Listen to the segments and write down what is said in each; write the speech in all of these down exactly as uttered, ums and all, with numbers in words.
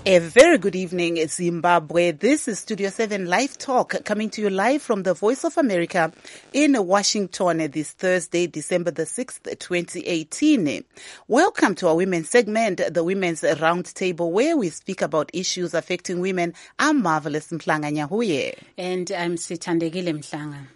A very good evening, Zimbabwe. This is Studio seven Live Talk, coming to you live from the Voice of America in Washington this Thursday, December the sixth, twenty eighteen. Welcome to our women's segment, the Women's Roundtable, where we speak about issues affecting women. I'm Marvelous Mhlanga Nyahuye. And I'm Sithandekile Mhlanga.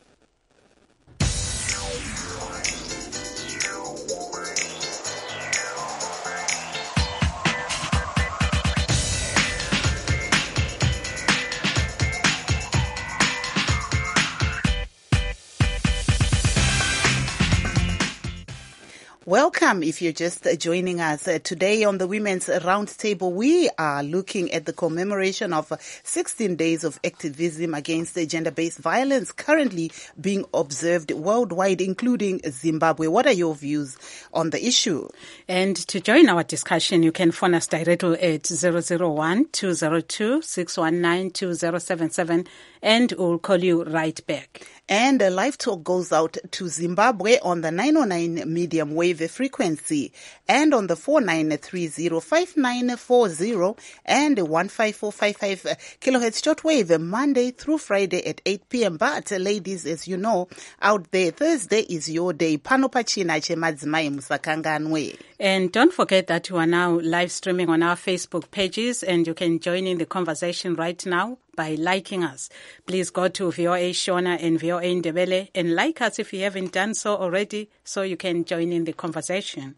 Welcome if you're just joining us. Uh, today on the Women's Roundtable, we are looking at the commemoration of uh, sixteen days of activism against uh, gender-based violence currently being observed worldwide, including Zimbabwe. What are your views on the issue? And to join our discussion, you can phone us directly at zero zero one, two zero two, six one nine, two zero seven seven and we'll call you right back. And a live talk goes out to Zimbabwe on the nine oh nine medium wave frequency and on the four nine three zero, five nine four zero and one five four five five kilohertz shortwave Monday through Friday at eight p.m. But ladies, as you know, out there, Thursday is your day. Panopachina chemadzimai musakanganwe. And don't forget that you are now live streaming on our Facebook pages and you can join in the conversation right now by liking us. Please go to V O A Shona and V O A Ndebele and like us if you haven't done so already so you can join in the conversation.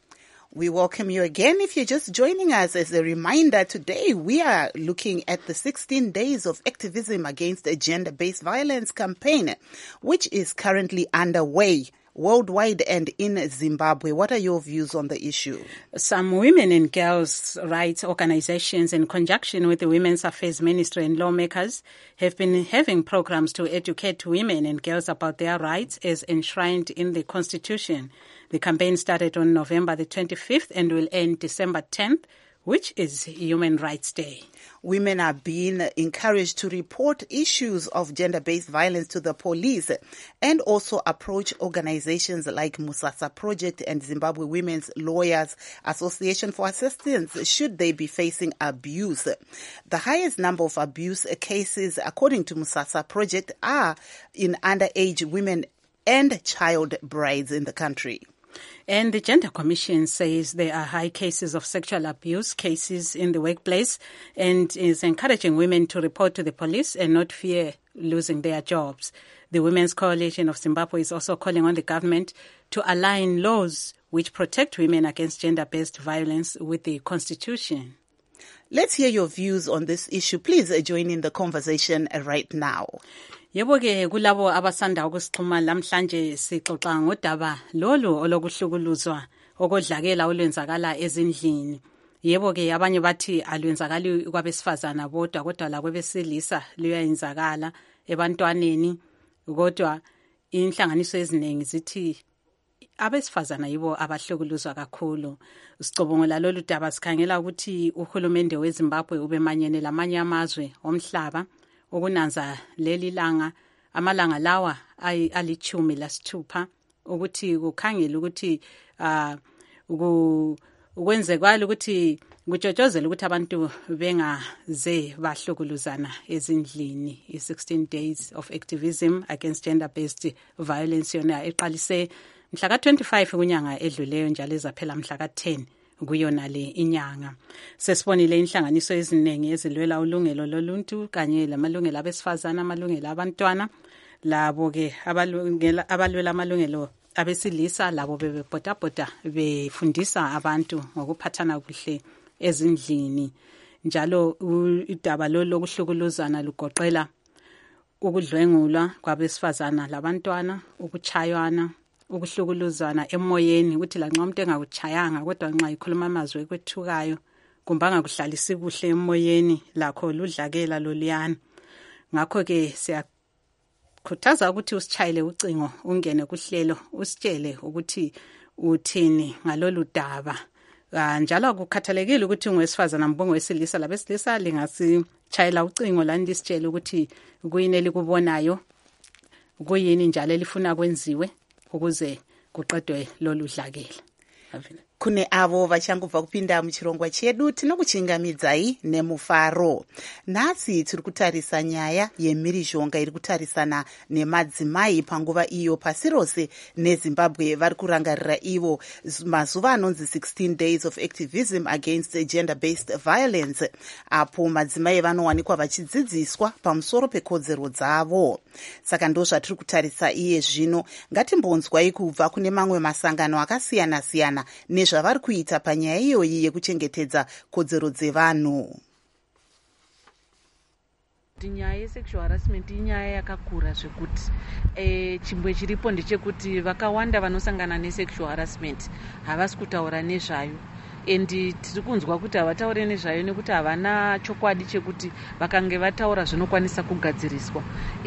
We welcome you again. If you're just joining us, as a reminder, today we are looking at the sixteen days of activism against a gender-based violence campaign, which is currently underway worldwide and in Zimbabwe. What are your views on the issue? Some women and girls' rights organizations, in conjunction with the Women's Affairs Ministry and lawmakers, have been having programs to educate women and girls about their rights as enshrined in the Constitution. The campaign started on November the twenty-fifth and will end December tenth, which is Human Rights Day. Women are being encouraged to report issues of gender-based violence to the police and also approach organizations like Musasa Project and Zimbabwe Women's Lawyers Association for assistance should they be facing abuse. The highest number of abuse cases, according to Musasa Project, are in underage women and child brides in the country. And the Gender Commission says there are high cases of sexual abuse cases in the workplace and is encouraging women to report to the police and not fear losing their jobs. The Women's Coalition of Zimbabwe is also calling on the government to align laws which protect women against gender-based violence with the Constitution. Let's hear your views on this issue. Please join in the conversation right now. Yebo ke kulabo abasanda ukusixhuma lamhlanje sixoxa ngodaba lolu olokuhlukuluzwa okodlakela olwenzakala ezindlini. Yebo ke abanye bathi alwenzakali kwabesifazana bodwa kodwa la kwabesilisa luyayenzakala ebantwaneni, kodwa inhlanganiso eziningi zithi abesifazana yibo abahlukuluzwa kakhulu. Sicobongola lolu daba sikhangela ukuthi uhulumende weZimbabwe ubemanyene lamanye amazwe omhlaba ukunanza leli langa amalanga lawa alichumi lasithupha ukuthi kukhangela ukuthi uh ukwenzekala ukuthi kujotshozela ukuthi abantu bengaze bahlukuluzana ezindlini. I-sixteen days of activism against gender-based violence yona eqalise mhla ka twenty-five kunyanga edluleyo njalo ezaphela mhla ka ten kuyona le inyanga. Sesibonile inhlanganiso eziningi ezilwela ulungelo loluntu kanye lamalungelo abesifazana, amalungelo abantwana, labo ke abalungela abalwela amalungelo abesilisa, labo bebebhodabhoda befundisa abantu ngokuphathana kuhle ezindlini. Njalo idaba lo lokuhlukuluzana lugoqela ukudlwengulwa kwabesifazana labantwana, ukuchaywana, ukuhlukuluzana emoyeni, ukuthi lanxa umuntu engakuchayanga kodwa nxa ikhuluma amazwi ekwethukayo kumbanga kuhlalisa kuhle emoyeni, lakho ludlakela loliyana. Ngakho ke siyakhuthaza ukuthi usichayele ucingo, ungene kuhlelo, usitshele ukuthi uthini ngalolu daba. Njalo kukhathalekile ukuthi ungowesifazana mbongo wesilisa, labesilisa lingasichayela ucingo lani lisitshele ukuthi kuyini elikubonayo, kuyini njalo elifuna kwenziwe ukuze kuqedwe lolu dlakela. Kune avo vachangobva kupinda muchirongwa chedu, tinokuchingamidzai nemufaro. Nhasi tiri kutarisa nyaya yemhirizhonga iri kutarisana nemadzimai panguva iyo pasi rose neZimbabwe vari kurangarira ivo mazuva anonzi sixteen days of activism against gender-based violence, apo madzimai vanowanikwa vachidzidziswa pamusoro pekodzero dzavo. Saka ndo zvatiri kutarisa iye zvino. Ngatimbonzwai kubva kune mamwe masangano akasiyana-siyana nezvavari kuita panyaya iyoyi yekuchengetedza kodzero dzevanhu. Nyaya yesexual harassment inyaya yakakura zvekuti e, chimbwe chiripo ndechekuti vakawanda vanosangana nesexual harassment havasi kutaura nezvayo, endi tiri kunzwa kuti havataure nezvayo nekuti havana chokwadi chekuti vakange vataura zvinokwanisa kugadziriswa.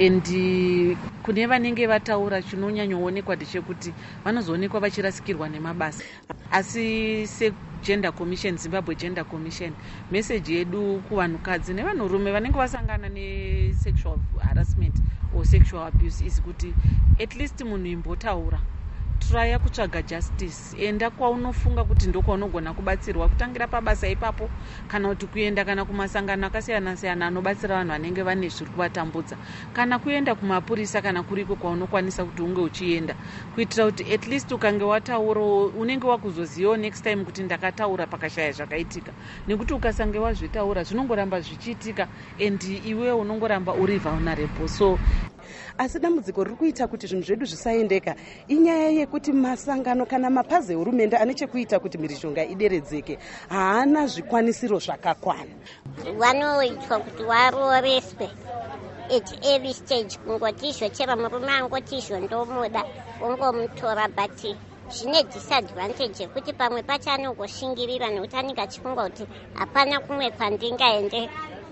Endi kune vanenge vataura chinonyanyoonekwa ndechekuti vanozoonekwa vachirasikirwa nemabasa. Asi seGender Commission, Zimbabwe Gender Commission, message yedu kuvanhukadzi nevanhurume vanenge vasangana nesexual harassment or sexual abuse is kuti at least munhu imbotaura, traya kutsvaga justice, enda kwaunofunga kuti ndokwaunogona kubatsirwa, kutangira pabasa ipapo kana kuti kuenda kana kumasangano akasiyana-siyana anobatsira vanhu vanenge vane zviri kuvatambudza, kana kuenda kumapurisa kana kuriko kwaunokwanisa kuti unge uchienda, kuitira kuti at least ukange wataura unenge wakuzozivawo next time kuti ndakataura pakashaya zvakaitika, nekuti ukasange wazvitaura zvinongoramba zvichiitika and iwe unongoramba uri vulnerable. So asi dambudziko riri kuita kuti zvinhu zvedu zvisaendeka inyaya yekuti masangano kana mapazi ehurumende ane chekuita kuti mhirizhonga ideredzeke haana zvikwanisiro zvakakwana. Vanoitwa kuti varoreswe at early stage, kungotizvo chero murume angotizvo ndomuda ungomutora, but zvine disadvantage yekuti pamwe pacho anongoshingirira nekuti anenge achifunga kuti hapana kumwe kwandingaende,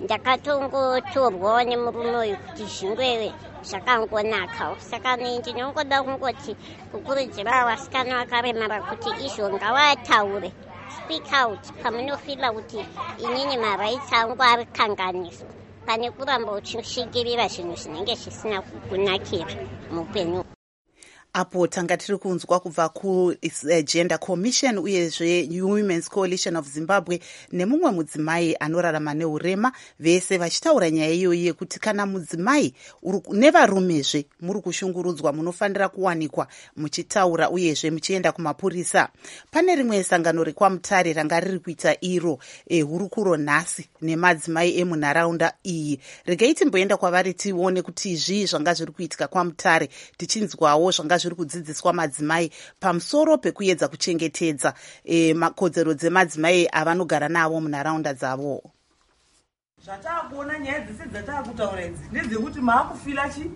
ndakatongotorwawo nemurume uyu kuti zvingwewe zvakangonakawo. Saka ndinongoda kungoti kukurudzira vasikana vakaremara kuti izvo ngavataure, speak out pamunofila kuti inini maraitsi angu ari kanganiswa, pane kuramba uchishingirira zvinhu zvinenge zvisina kukunakira muupenyu. Apo tanga tiri kunzwa kubva kuGender Commission uyezve Women's Coalition of Zimbabwe nemumwe mudzimai anorarama neurema, vese vachitaura nyaya iyoyi yekuti kana mudzimai nevarumezve muri kushungurudzwa munofanira kuwanikwa muchitaura uyezve muchienda kumapurisa. Pane rimwe sangano rekwaMutare ranga riri kuita iro e, hurukuro nhasi nemadzimai emunharaunda iyi. Regai timboenda kwavari tione kuti izvi zvanga zviri kuitika kwaMutare, tichinzwawo zvanga zviri kudzidziswa madzimai pamusoro pekuedza kuchengetedza e, makodzero dzemadzimai avanogara navo munharaunda dzavo. Zvatakuona nyaya dzese dzatakutaura idzi ndedzekuti maakufila chi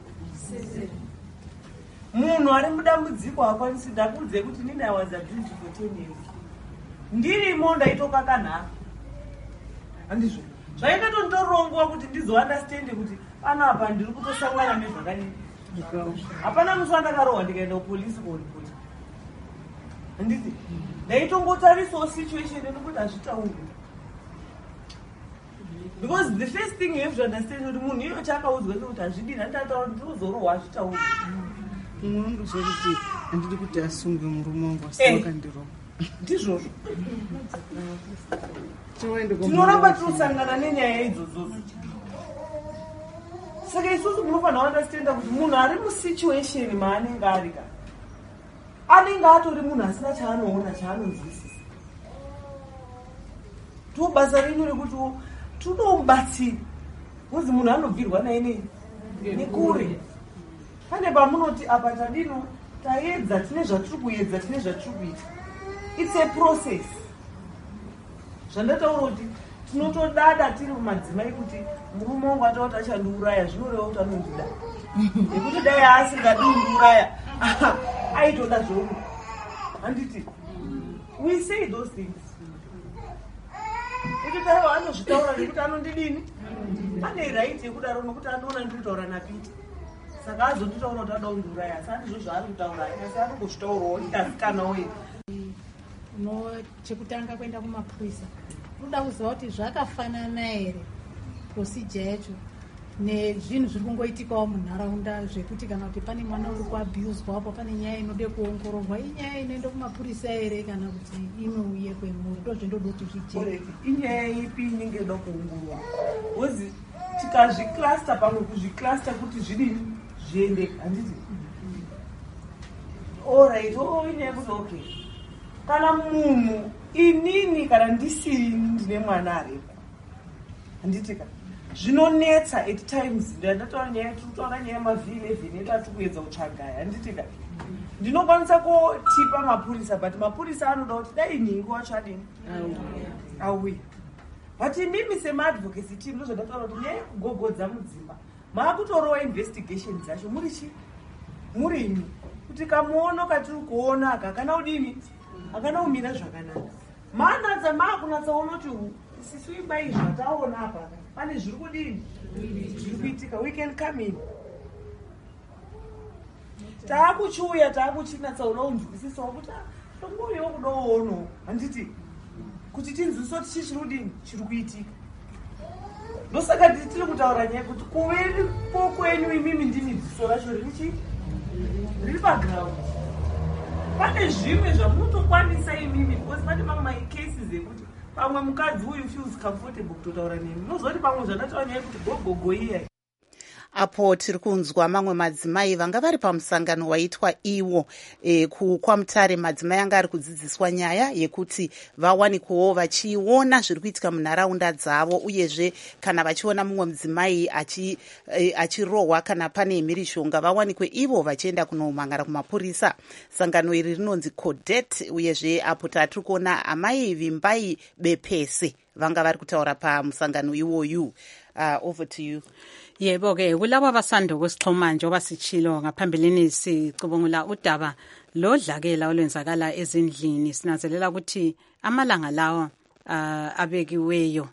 munhu ari mudambudziko hakwanisi. Ndakuudze kuti nini I was abused for ten years, ndirimo ndaitokakanhaka, handizvo zvaikatonditorongwa kuti ndizounderstand kuti pana apa ndiri kutosangana nezvakadii. Hapana musi wandakarohwa ndikaenda kupolisi koripota, handiti ndaitongotarisawo situation nekuti hazvitaurwi, because the first thing you have to understand kuti munhu iyo chakaudzwa kuti hazvidii, handitataura kuti ndinozorohwa hazvitaurwi. Mumwe wangu kuti handidi kuti asunge murume wangu asiwakandirohwa, ndizvozvo tinoramba tinosangana nenyaya idzodzo. Saka isusu munofanira understand kuti munhu ari musituation maanenge ari ka anenge atori munhu asina chaanoona chaanonzwisisa. To basa renyu rekuti tunomubatsira kuzi munhu anobvirwa naye nei nekure. Pane pamunoti apa tadino taedza, tine zvatiri kuedza, tine zvatiri kuita. It's a process. Zvandataura kuti tinotodada tiri mumadzimai kuti murume wangu ataoti achandiuraya, zvinoreva kuti anondida, nekuti dai asingadi kundiuraya aitoda zvouno. Handiti we say those things ekuti aiwa anozvitaura nekuti anondidini, ane right yekudaro nokuti anoona ndinotaura naPita, saka azonditaura kuti ada kundiuraya. Asi handizvo zvaari kutaura, asi anongozvitaurawo ndasikana wei. No, chekutanga kuenda kumapurisa unoda kuziva kuti zvakafanana here procedure yacho. nezvinhu zviri kungoitikawo munharaunda zvekuti kana kuti pane mwana uri kuabhuswapo pane nyaya inode kuongororwa inyaya inoenda kumapurisa here kana kuti inouye kwemuri ndozvendoda kuti zvichee inyaya ipi inenge inoda kuongororwa ozi tikazviklasta pamwe kuzviklasta kuti zvidini zviendeka handiti allright o inyaya kuti okay kana munhu inini kana ndisiri ndine mwana aripo handitika zvinonetsa at times ndataura nyaya tirikutaura nyaya yamav eleven etatu kuedza kutsvagaya handitika ndinokwanisa kotipa mapurisa but mapurisa anoda kuti dai nhingo wacho adini auya but imimi semaadvocacy team ndozvandataura kuti nyaya yekugogodza mudzimba maakutorowa investigation dzacho muri chi muri imi kuti kamuono katiri kuona aka akana udini akana umira zvakanaka maanatsa maakunatsaona kuti sisi ibai zvataona apa pane zviri kudini zviri kuitika we can come in taakuchiuya taakuchinatsaona unzwisisawo kuti tongoyo kudoono handiti kuti tinzwisiso kuti chii chiri kudini chiri kuitika ndosaka tiri kutaura nyaya kuti kuveripo kwenyu imimi ndimi dziso racho riri chii riri paground pane zvimwe zvamunotokwanisa imimi because pane mamwe macases ekuti pamwe mukadzi uyu feels comfortable kutotaura nemi nozoti pamwe zvandataura nyaya kuti gogogo iyai apo tiri kunzwa mamwe madzimai vanga vari pamusangano waitwa iwo e, kukwamutare madzimai anga ari kudzidziswa nyaya yekuti vawanikwewo vachiona zviri kuitika munharaunda dzavo uyezve kana vachiona mumwe mudzimai achi, e, achirohwa kana pane mhirishonga vawanikwe ivo vachienda kunomhangara kumapurisa. Sangano iri rinonzi Codet uyezve apo tatiri kuona amai vimbai bepese vanga vari kutaura pamusangano iwoyu. Uh, over to you. Yebo ke kulabo abasanda ukusixhoma njengoba sichilo ngaphambilini sicubungula udaba lodlakela olwenzakala ezindlini sinazelela ukuthi amalanga lawa uh, abekiweyo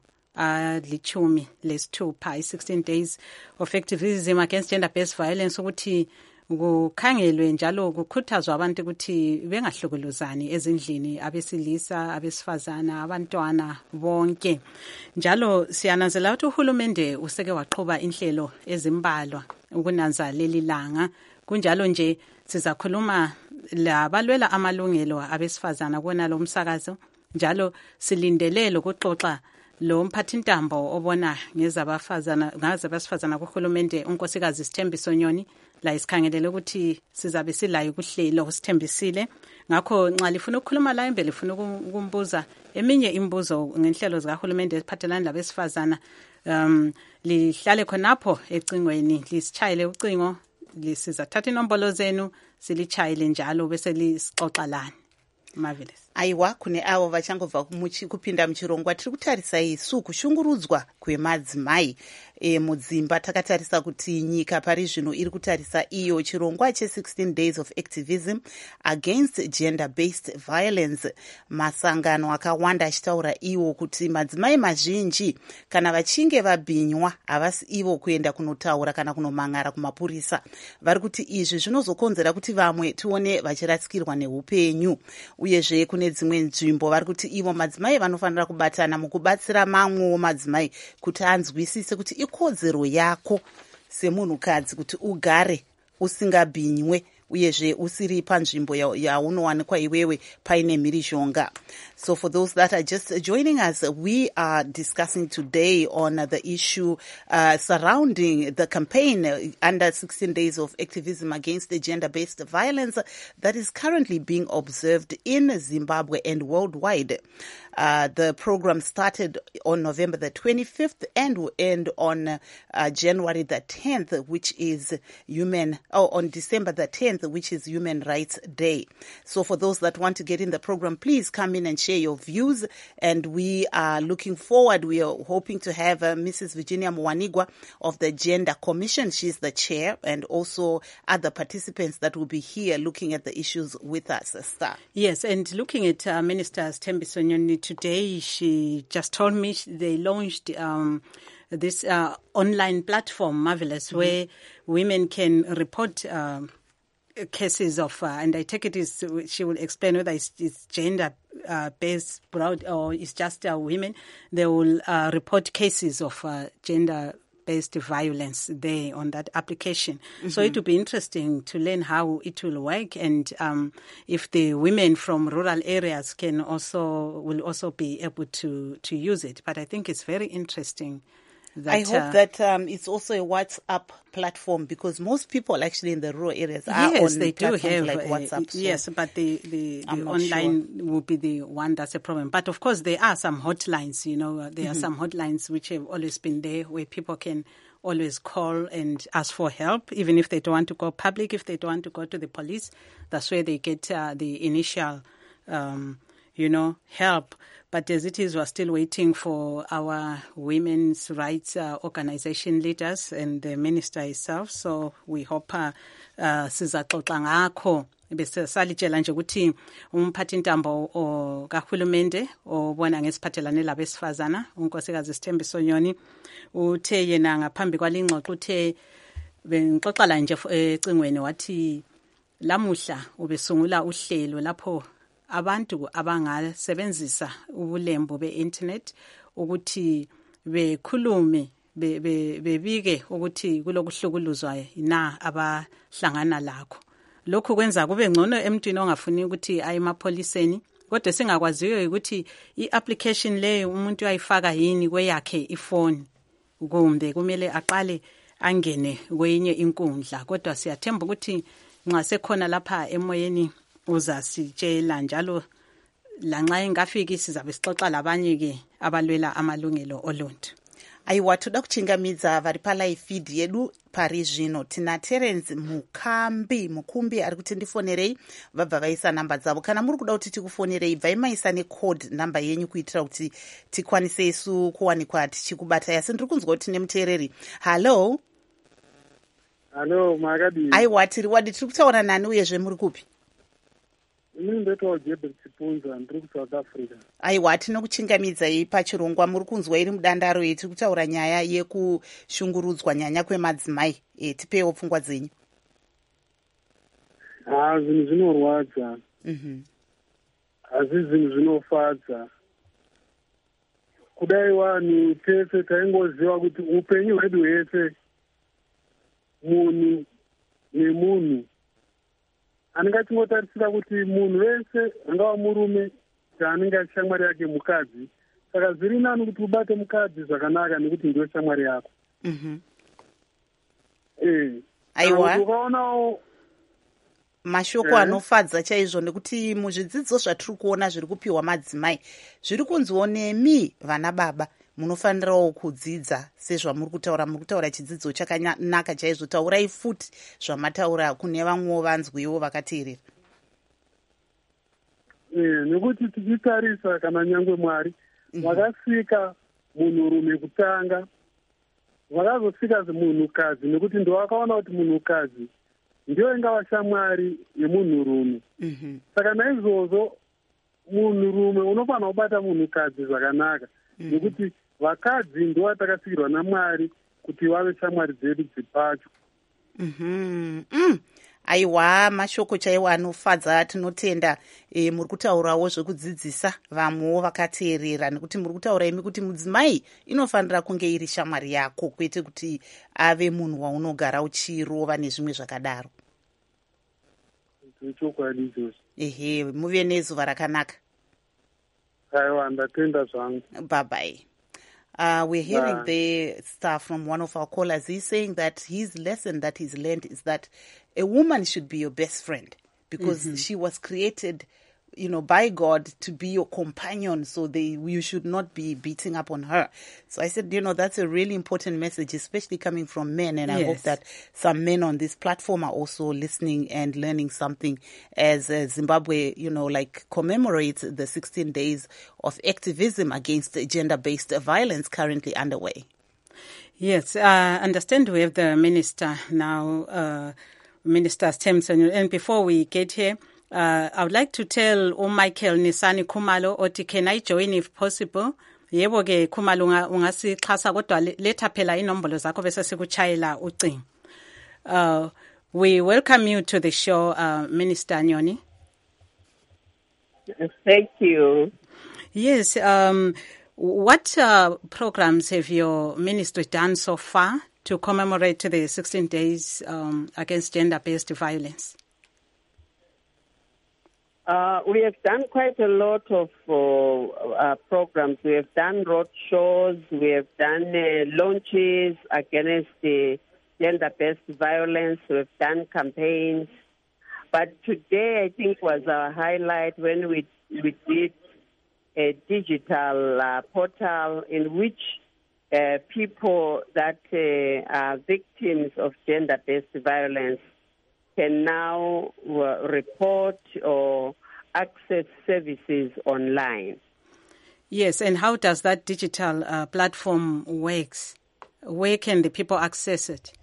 alichumi lesithupha i-sixteen days of activism against gender based violence ukuthi kukhangelwe njalo kukhuthazwa abantu ukuthi bengahlukuluzani ezindlini abesilisa abesifazana abantwana bonke njalo siyananzela ukuthi uhulumende useke waqhuba inhlelo ezimbalwa ukunanza leli langa kunjalo nje sizakhuluma labalwela amalungelo abesifazana kona lo msakazo njalo silindelele ukuxoxa lo mphathintambo obona ngezabafazana ngazabasifazana kuhulumende unkosikazi Sithembiso Nyoni la isikhangelele ukuthi sizabe silayo kuhlelo sithembisile ngakho nxa lifuna ukukhuluma la imbele lifuna ukumbuza eminye imbuzo ngenhlelo zikahulumende eziphathelana labesifazana um lihlale khonapho ecingweni lisichayile ucingo lisizathatha inombolo zenu silichayile njalo bese lisixoxa lana. Marvelous. Aiwa kune avo vachangobva kupinda muchirongwa tiri kutarisa isu kushungurudzwa kwemadzimai e, mudzimba takatarisa kuti nyika pari zvino iri kutarisa iyo chirongwa che-sixteen days of activism against gender based violence. Masangano akawanda achitaura iwo kuti madzimai mazhinji kana vachinge vabhinywa havasi ivo kuenda kunotaura kana kunomhangara kumapurisa. Vari kuti izvi zvinozokonzera kuti vamwe tione vachirasikirwa neupenyu uyezve kune dzimwe nzvimbo vari kuti ivo madzimai vanofanira kubatana mukubatsira mamwewo madzimai kuti anzwisise kuti ikodzero yako semunhukadzi kuti ugare usingabhinywe uyezve usiri panzvimbo yaunowanikwa iwewe paine mhirishonga. So for those that are just joining us, we are discussing today on uh, the issue uh, surrounding the campaign uh, under sixteen days of activism against the gender-based violence that is currently being observed in Zimbabwe and worldwide. Uh, the program started on November the twenty-fifth and will end on uh, January the tenth, which is human, oh, on December the tenth, which is Human Rights Day. So for those that want to get in the program, please come in and share your views. And we are looking forward. We are hoping to have uh, Missus Virginia Mwanigwa of the Gender Commission. She's the chair, and also other participants that will be here looking at the issues with us. Star. Yes, and looking at uh, Minister Sithembiso Nyoni today, she just told me they launched um, this uh, online platform, Marvelous, mm-hmm. where women can report um, cases of, uh, and I take it is, she will explain whether it's, it's gender uh, based or it's just uh, women. They will uh, report cases of uh, gender gender-based violence there on that application. Mm-hmm. So it will be interesting to learn how it will work, and um, if the women from rural areas can also will also be able to to use it. But I think it's very interesting. That, I hope uh, that um, it's also a WhatsApp platform, because most people actually in the rural areas are yes, on they do platforms have, like uh, WhatsApp. So yes, but the, the, the online sure. will be the one that's a problem. But of course, there are some hotlines, you know, there mm-hmm. are some hotlines which have always been there where people can always call and ask for help, even if they don't want to go public, if they don't want to go to the police. That's where they get uh, the initial, um, you know, help. But as it is, we're still waiting for our women's rights uh, organization leaders and the minister itself. So we hope uh, uh, sizaxoxa ngakho bese salitshela nje ukuthi umphathi intambo kahulumende obona ngesiphathelane labesifazana unkosikazi Sithembiso Nyoni uthe yena ngaphambi kwalingxoxo uthe bengixoxa la nje ecingweni wathi lamuhla ubesungula uhlelo lapho abantu abangasebenzisa ubulembu be-internet ukuthi bekhulume bebike ukuthi kulokuhlukuluzwa na abahlangana lakho. Lokhu kwenza kube ngcono emntwini ongafuni ukuthi aye emapholiseni, kodwa singakwaziyo ukuthi i-application leyo umuntu uyayifaka yini kweyakhe ifoni, kumbe kumele aqale angene kwenye inkundla. Kodwa siyathemba ukuthi nxa sekhona lapha emoyeni uzasitshela njalo lanxa ingafiki sizabe sixoxa labanye ke abalwela amalungelo oluntu. Aiwa, toda kuchingamidza vari palive yedu pari zvino. Tina Terence Mukambi Mukumbi ari kuti ndifonerei, vabva vaisa namba dzavo. Kana muri kuda kuti tikufonerei, bvai maisa necode namba yenyu kuitira kuti tikwanise isu kuwanikwa tichikubata. Asi ndiri kunzwa kuti nemuteereri. Hello. Hello, makadi. Aiwa, tiri wadi tiri kutaura nani uyezve muri kupi? Ini ndetoa Jebel Chipunza, ndiri kuSouth Africa. Aiwa, tinokuchingamidzai pachirongwa. Muri kunzwa iri mudandaro yetiri kutaura nyaya yekushungurudzwa nyanya kwemadzimai. E, tipewo pfungwa dzenyu. Ah, zvinhu zvinorwadza. Mhm. Asi zvinhu zvinofadza. Kudai vanhu tese taingoziva kuti upenyu hwedu hwese munhu nemunhu anengatingotarisira kuti munhu wese angava murume anenge ari shamwari yake mukadzi, saka zviri nani kuti ubate mukadzi zvakanaka nekuti ndiwe shamwari yako. Mhm. Eh. Aiwa. Ukaonawo mashoko yeah. anofadza chaizvo, nekuti muzvidzidzo zvatiri kuona zviri kupiwa madzimai zviri kunzwo nemi vana baba munofanirawo kudzidza sezvamuri kutaura. Muri kutaura chidzidzo chakanaka chaizvo. Taurai futi zvamataura kune vamwewo vanzwiwo vakateerera. Eh, nekuti tichitarisa kana nyangwe Mwari vakasika munhurume kutanga, vakazosika munhukadzi nekuti ndo vakaona kuti munhukadzi ndiyo ingava shamwari yemunhurume. Mhm. Saka naizvozvo munhurume unofanira kubata munhukadzi zvakanaka, nekuti vakadzi ndo vatakasikirwa naMwari kuti vave shamwari dzedu dzipacho. Mhm. Mm. Aiwa, mashoko chaiwo anofadza. Tinotenda e, muri kutaurawo zvekudzidzisa vamwewo vakateerera, nekuti muri kutaura imi kuti mudzimai inofanira kunge iri shamwari yako, kwete kuti ave munhu waunogara uchirova nezvimwe zvakadaro. Chokwadi izvozvo. Ehe, muve nezuva rakanaka. Aiwa, ndatenda zvangu. Bye bye. Uh, we're hearing uh, the stuff from one of our callers. He's saying that his lesson that he's learned is that a woman should be your best friend, because mm-hmm. she was created, you know, by God to be your companion. So they, you should not be beating up on her. So I said, you know, that's a really important message, especially coming from men. And yes. I hope that some men on this platform are also listening and learning something as uh, Zimbabwe, you know, like commemorates the sixteen days of activism against gender-based violence currently underway. Yes, I uh, understand we have the minister now, uh, Minister Sthembiso. And before we get here, Uh, I would like to tell O Michael Nisani Khumalo oti can I join if possible. Yebo ke Khumalo ungasixhasa kodwa letha phela inombolo zakho bese sikuchayela ucingo. Uh we welcome you to the show, uh, Minister Nyoni. Thank you. Yes, um What uh, programs have your ministry done so far to commemorate the sixteen days um, against gender-based violence? Uh, we have done quite a lot of uh, uh, programs. We have done road shows. We have done uh, launches against the gender-based violence. We have done campaigns. But today, I think, was our highlight when we, we did a digital uh, portal in which uh, people that uh, are victims of gender-based violence can now uh, report or access services online. Yes, and how does that digital uh, platform works? Where can the people access it?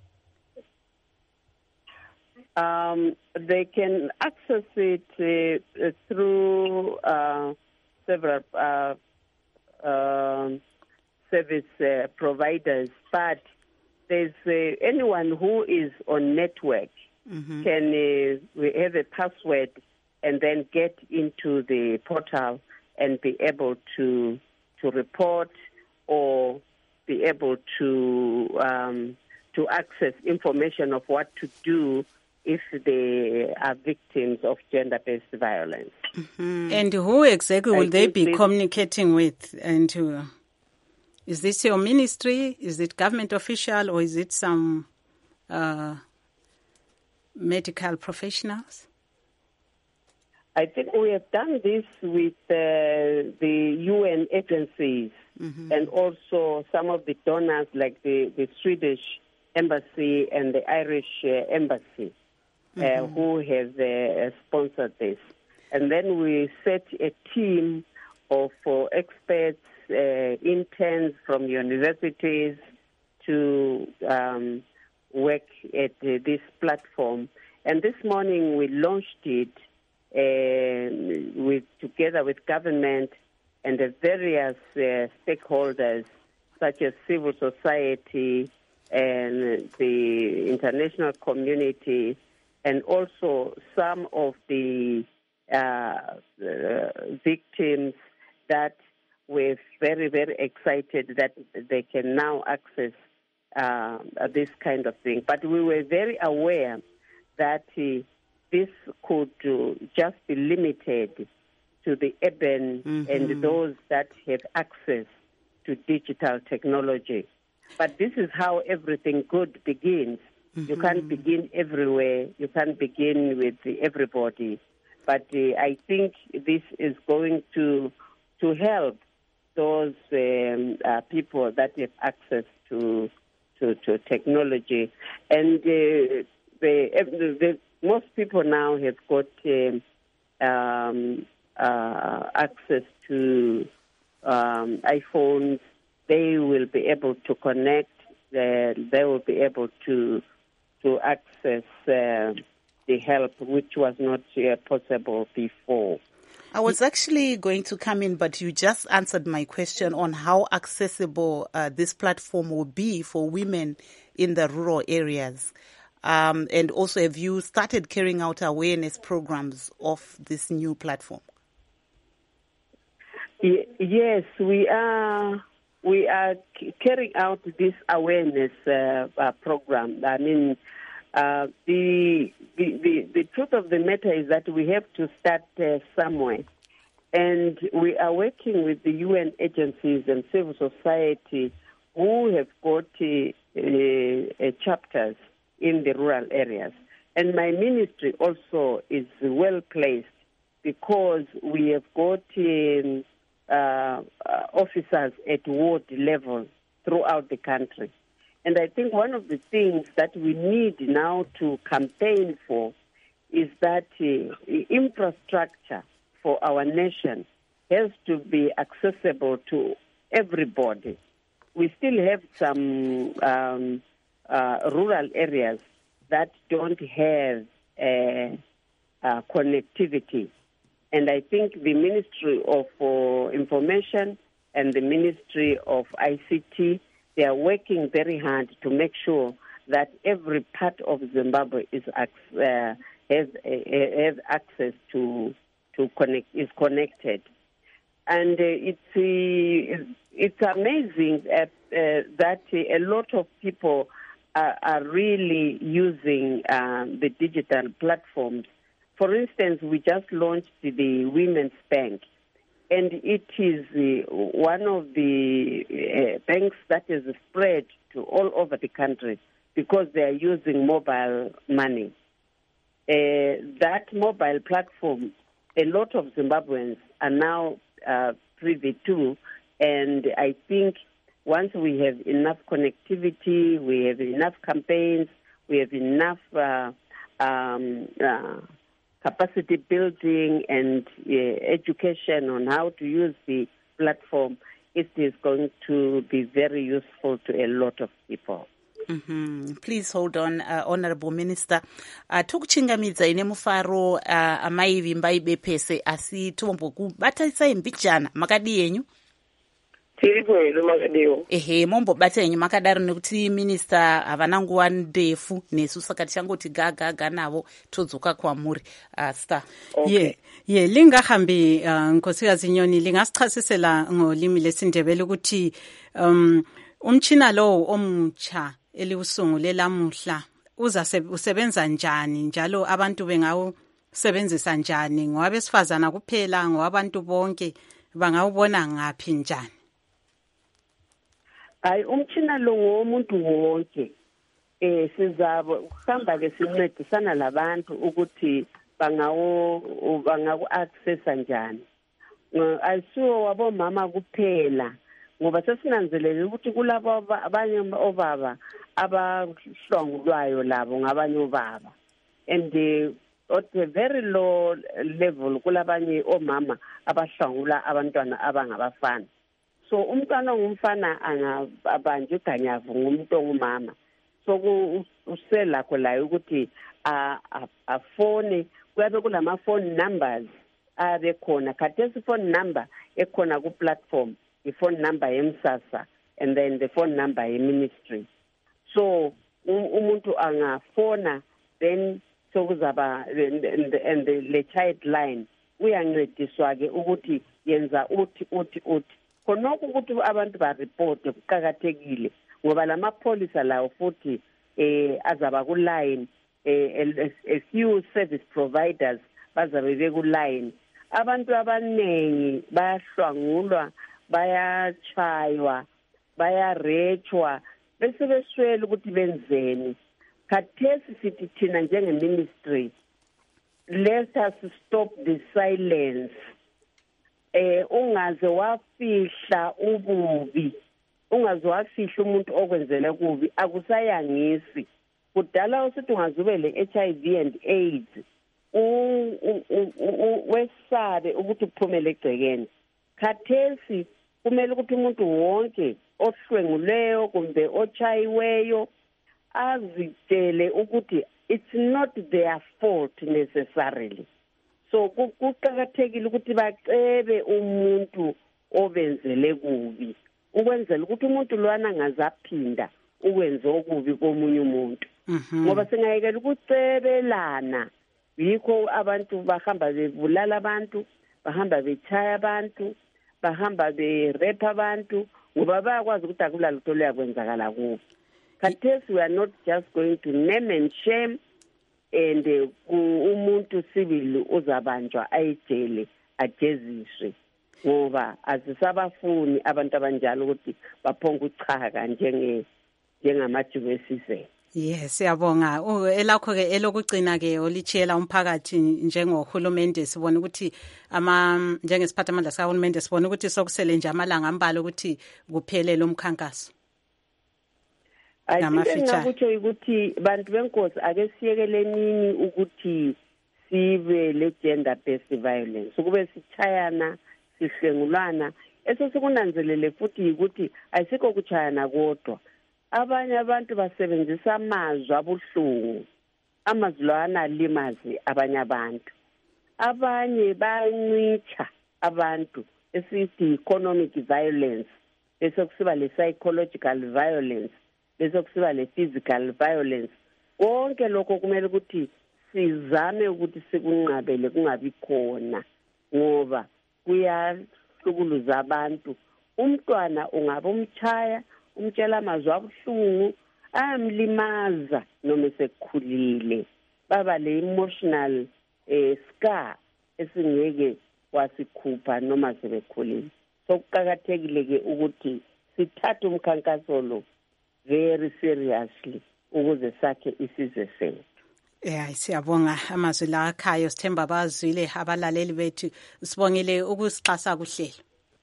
Um, they can access it uh, through uh, several uh, uh, service uh, providers, but there's uh, anyone who is on network mm-hmm. can uh, have a password and then get into the portal and be able to to report or be able to um, to access information of what to do if they are victims of gender-based violence. Mm-hmm. And who exactly will I they be this, communicating with? And uh, is this your ministry? Is it government official, or is it some uh, medical professionals? I think we have done this with uh, the U N agencies mm-hmm. and also some of the donors like the, the Swedish embassy and the Irish uh, embassy. Mm-hmm. Uh, who have uh, sponsored this. And then we set a team of uh, experts, uh, interns from universities to um, work at uh, this platform. And this morning we launched it uh, with, together with government and the various uh, stakeholders such as civil society and the international community, and also some of the uh, uh, victims that were very, very excited that they can now access uh, this kind of thing. But we were very aware that uh, this could uh, just be limited to the urban mm-hmm. and those that have access to digital technology. But this is how everything good begins. Mm-hmm. You can't begin everywhere. You can't begin with everybody. But uh, I think this is going to to help those um, uh, people that have access to to, to technology. And uh, the, the, most people now have got um, um, uh, access to um, iPhones. They will be able to connect. Uh, they will be able to to access uh, the help, which was not uh, possible before. I was actually going to come in, but you just answered my question on how accessible uh, this platform will be for women in the rural areas. Um, and also, have you started carrying out awareness programs of this new platform? Y- yes, we are. We are c- carrying out this awareness uh, uh, program. I mean, uh, the, the the the truth of the matter is that we have to start uh, somewhere, and we are working with the U N agencies and civil society who have got uh, uh, chapters in the rural areas. And my ministry also is well placed because we have got Um, Uh, uh, officers at ward level throughout the country. And I think one of the things that we need now to campaign for is that uh, infrastructure for our nation has to be accessible to everybody. We still have some um, uh, rural areas that don't have uh, uh, connectivity. And I think the Ministry of uh, Information and the Ministry of I C T, they are working very hard to make sure that every part of Zimbabwe is uh, has, uh, has access to to connect is connected. And uh, it's uh, it's amazing uh, uh, that a lot of people are, are really using uh, the digital platforms. For instance, we just launched the Women's Bank, and it is uh, one of the uh, banks that is spread to all over the country because they are using mobile money. Uh, that mobile platform, a lot of Zimbabweans are now uh, privy to, and I think once we have enough connectivity, we have enough campaigns, we have enough uh, um, uh, capacity building and uh, education on how to use the platform, it is going to be very useful to a lot of people. Mm-hmm. Please hold on, uh, Honorable Minister. Uh, tokuchingamidza ine mufaro uh, amai vimba ibepese asi tombokubatisa imbijana makadi yenyu tiripo here makadiwo ehe mombobata yenyu makadaro nekuti minister havana nguva ndefu nesu saka tichangoti gagaga navo todzoka kwamuri uh, star okay. ye ye lingahambi uh, nkosikazi Nyoni lingasichasisela ngolimi lesindebele ukuthi um umtshina lowo omutsha eliwusungulela muhla uza usebenza njani njalo abantu bengawusebenzisa njani ngoba besifazana kuphela ngoba abantu bonke bangawubona ngaphi njani? Hayi umtshina lo womuntu wonke eh sizabo kuhamba ke sincedisana labantu ukuthi bangawo bangaku access njani. Ayisuwo wabomama kuphela ngoba sesinanzelele ukuthi kulabo abanye obaba abahlongulwayo labo ngabanye obaba, and uh, at a very low level kulabanye omama abahlongula abantwana abangabafana. So umntwana ngumfana angabanje ganyavu ngumuntu ongumama, so usela kholayo ukuthi afone kuyabe kulama phone numbers abe khona khathesi phone number ekhona ku platform, the phone number yemsasa and then the phone number yeministry. So umuntu angafona then sokuzaba and the child line uyancediswa ke ukuthi yenza uthi uthi uthi khonoko ukuthi abantu ba report kuqhakathekile ngoba lamapolisa lawo futhi eh azaba ku line eh a few service providers bazabe beku line. Abantu abanengi bayahlwangulwa, bayachaywa, bayarechwa bese beswele ukuthi benzeni. Khathesi sithi thina njenge ministry, let us stop the silence. Eh ungaze wafihla ububi, ungaze wafihla umuntu okwenzele kubi, akusayangisi. Kudala usithi ungazube le H I V and AIDS wesabe ukuthi uphumele egcekeni. Khathesi kumele ukuthi umuntu wonke ohlwenguleyo kumbe ochayiweyo azitshele ukuthi it's not their fault necessarily. So kuqhakathekile ukuthi bacebe umuntu obenzele kubi ukwenzela ukuthi umuntu lwana ngazaphinda ukwenza okubi komunye umuntu. Ngoba singayekela ukucebelana yikho abantu bahamba bebulala abantu, bahamba bechaya abantu, bahamba berepa abantu ngoba bayakwazi ukuthi akulala into leyakwenzakala kubo. Khathesi we are not just going to name and shame and umuntu civil uzabanjwa ayijele ajeziswe ngoba asisabafuni abantu abanjalo ukuthi baphonga uchaka njenge njengamajubesise. Yes, siyabonga. Elakho ke elokugcina ke olichiyela umphakathi njengohulumende sibona ukuthi ama njengesiphathamandla sikahulumende sibona ukuthi sokusele nje amalanga ambala ukuthi kuphele lo mkhankaso. Ayithina ukuthi ukuthi bantu benkosi ake siyekelenini ukuthi sibe le gender based violence ukube sichayana sihlengulana esesikunanzelele futhi ukuthi ayisikho kuchayana kodwa. Abanye abantu basebenzisa amazwi abuhlungu, amazwi lawana limazi abanye abantu. Abanye bancitsha abantu esithi economic violence, bese kusiba le psychological violence, bese kusiba le physical violence. Konke lokho kumele ukuthi sizame ukuthi sikunqabele kungabi khona ngoba kuya ukuhlukuluza abantu. Umntwana ungabe umchaya, umtshela amazwi abuhlungu, ayamlimaza noma sekukhulile. Baba le emotional eh scar esingeke wasikhupha noma sebekhulile. So kuqakathekile ke ukuthi sithathe umkhankaso lo very seriously ukuze sakhe isizwe sethu. Yeah, siyabonga amazwi la akhayo, sithemba bazwile abalaleli bethu. Sibongile ukusixhasa kuhlelo.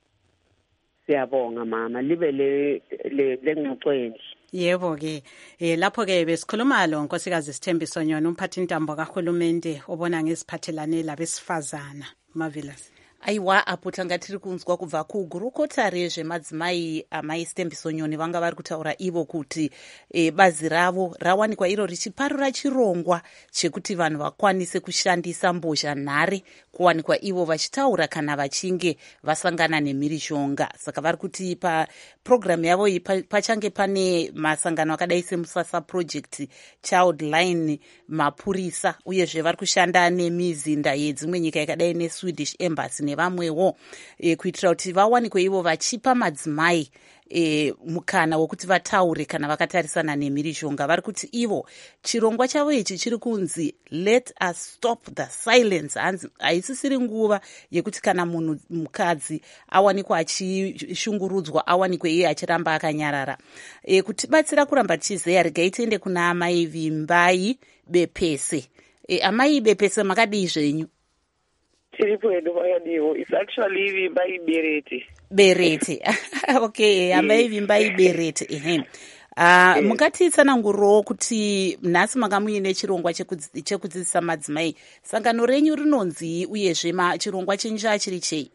Siyabonga mama, libe le lengxoxo enhle. Yebo ke, eh lapho ke besikhuluma lo nkosikazi Sithembiso Nyoni, umphathi intambo kahulumende obona ngeziphathelane labesifazana. Marvelous. Aiwa apo tanga tiri kunzwa kubva kugurukota rezvemadzimai amai Sithembiso Nyoni vanga vari kutaura ivo kuti e, bazi ravo rawanikwa iro richiparura chirongwa chekuti vanhu vakwanise kushandisa mbozhanhare kuwanikwa ivo vachitaura kana vachinge vasangana nemhirizhonga. Saka vari kuti paprogramu yavo iyi pachange pane masangano akadai seMusasa Project, Childline, mapurisa uyezve vari kushanda nemizinda yedzimwe nyika yakadai neSwedish Embassy nevamwewo e, kuitira kuti vawanikwe ivo vachipa madzimai e, mukana wokuti vataure kana vakatarisana nemhirizhonga. Vari kuti ivo chirongwa chavo ichi chiri kunzi let us stop the silence. Haisisiri nguva yekuti kana munhu mukadzi awanikwa achishungurudzwa awanikwe iye achiramba akanyarara. E, kutibatsira kuramba tichizeya regai tiende kuna amai Vimbai Bepese. E, amai Bepese makadii zvenyu? Tiripo edu vakadiwo. It's actually Vimbai Berete. Berete. Okay, amai Vimbai Berete. Ehe. Uh, mukatitsanangurawo kuti nhasi manga muine chirongwa chekudzidzisa madzimai. Sangano renyu rinonzi uyezve chirongwa chenyu chiri chei?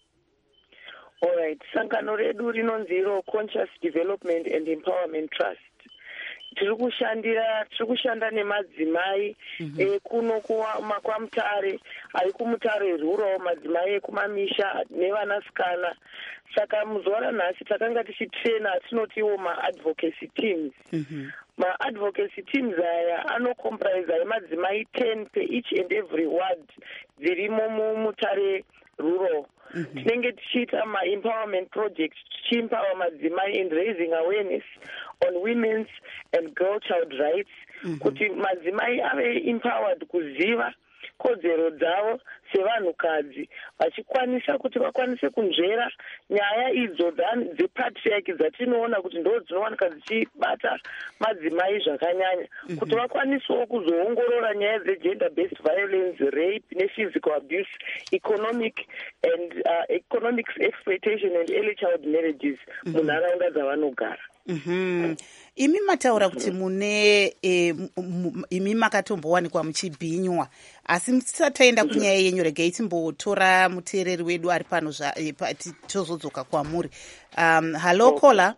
Alright, sangano redu rinonzi iro Conscious Development and Empowerment Trust. Tiri kushandira tiri kushanda nemadzimai ekuno kwaMutare, ari kuMutare Rural, madzimai ekumamisha nevanasikana. Saka muzuva ranhasi takanga tichitrena tinotiwo ma-advocacy teams. Ma-advocacy teams aya anocomprise emadzimai ten per each and every ward dzirimo muMutare Rural. Tinenge tichiita ma-empowerment project tichiempower madzimai and raising awareness on women's and girl child rights, kuti madzimai ave empowered kuziva kodzero dzavo sevanhukadzi, vachikwanisa kuti vakwanise kunzvera nyaya idzo dzepatriarchy dzatinoona kuti ndo dzinowanika dzichibata madzimai zvakanyanya, kuti vakwanisewo kuzoongorora nyaya dzegender based violence, rape nephysical abuse, economic and uh, economic exploitation and early child marriages munharaunda dzavanogara. Mm-hmm. Imi mataura kuti mune e, imi makatombowanikwa muchibhinywa, asi musataenda kunyaya yenyu regai timbotora muteereri wedu ari pano e, tozodzoka kwamuri. Um, halo kola.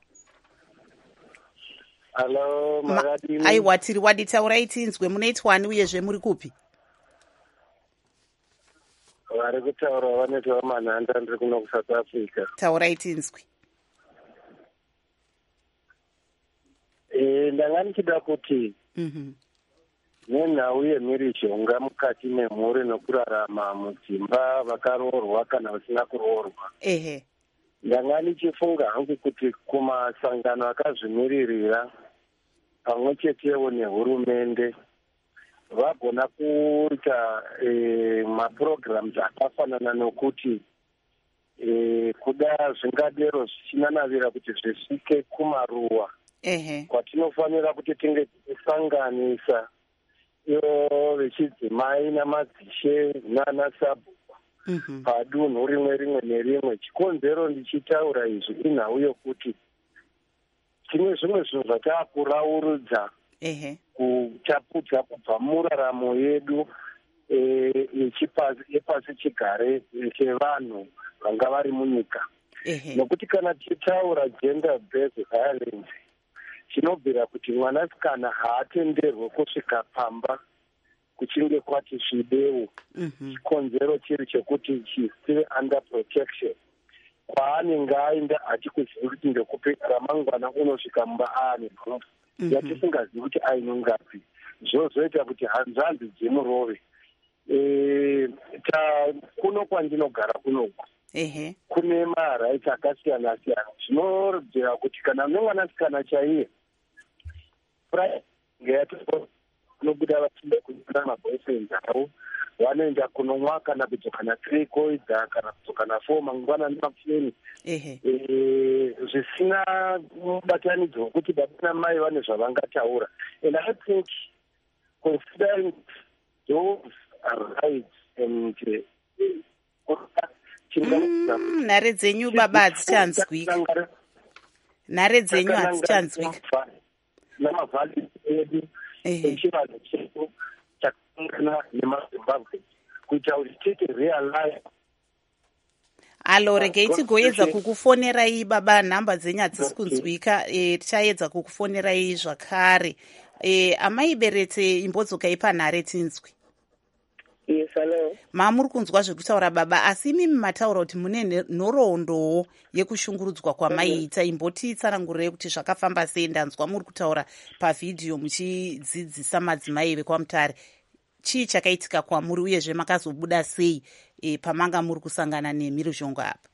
Halo Maradini. Aiwa tiri wadi taurai tinzwe, munoitwani uyezve muri kupi? Vari kutaura vanoti vamanhanda ndiri kuno kuSouth Africa. Taurai tinzwe. Eh, ndanga ndichida kuti nenhau yemhirizhonga mukati memhuri nokurarama mudzimba vakaroorwa kana vasina kuroorwa. Ehe. Ndanga ndichifunga hangu kuti kumasangano akazvimiririra pamwe chetewo nehurumende vagona kuita eh, maprograms akafanana nokuti eh, kuda zvingadero zvichinanavira kuti zvisvike kumaruwa. Ehe. Kwatinofanira kuti tinge tichisanganisa ivo vechidzimai namadzishe naanasabhuku padunhu rimwe rimwe nerimwe. Chikonzero ndichitaura izvi inhau yokuti tine zvimwe zvinhu zvataakurauridza kuchapudza kubva muraramo yedu yepasi chigare chevanhu vanga vari munyika. Nokuti kana tichitaura gender based violence, chinobvira kuti mwanasikana haatenderwe kusvika pamba kuchinge kwati svideu. Chikonzero chiri chekuti she still under protection. Kwaanenge aenda achikuzivi kuti ndekupe ramangwana unosvika mumba aane mhombo yatisingazivi kuti ainongapi. Zvozoita kuti hanzvanzi dzimurove. E, ta kuno kwandinogara kunoku ehe kune marights akasiyana siyana zvinobvira kuti kana nemwanasikana chaiye nobuda vachida kuita maboyfriends avo vanoenda kunomwa kana kudzokana three koidza kana kudzokana four mangwanani mapfeni zvisina mubatanidzo wekuti baba namai vane zvavangataura. And I think considering those rights and nhare dzenyu baba hadzichanzwika nhare dzenyu hadzichanzwika namavhali edu echivanhu chedu chakangana nemazimbabwe kuita kuti tite real life. alo regei tigoedza kukufonerai baba, nhamba dzenyu hadzisi kunzwika. e, tichaedza kukufonerai zvakare. e, amai Berete imbodzokai panhare tinzwi. Yes, hello. Mamuri kunzwa zvekutaura baba, asi imi mataura kuti mune nhoroondo yekushungurudzwa kwamaiita. imbotitsanangurirai kuti zvakafamba sei. ndanzwa muri kutaura pavhidhiyo muchidzidzisa madzimai vekwamutare. chii chakaitika kwamuri uyezve makazobuda sei e, pamanga muri kusangana nemhirizhongo apa?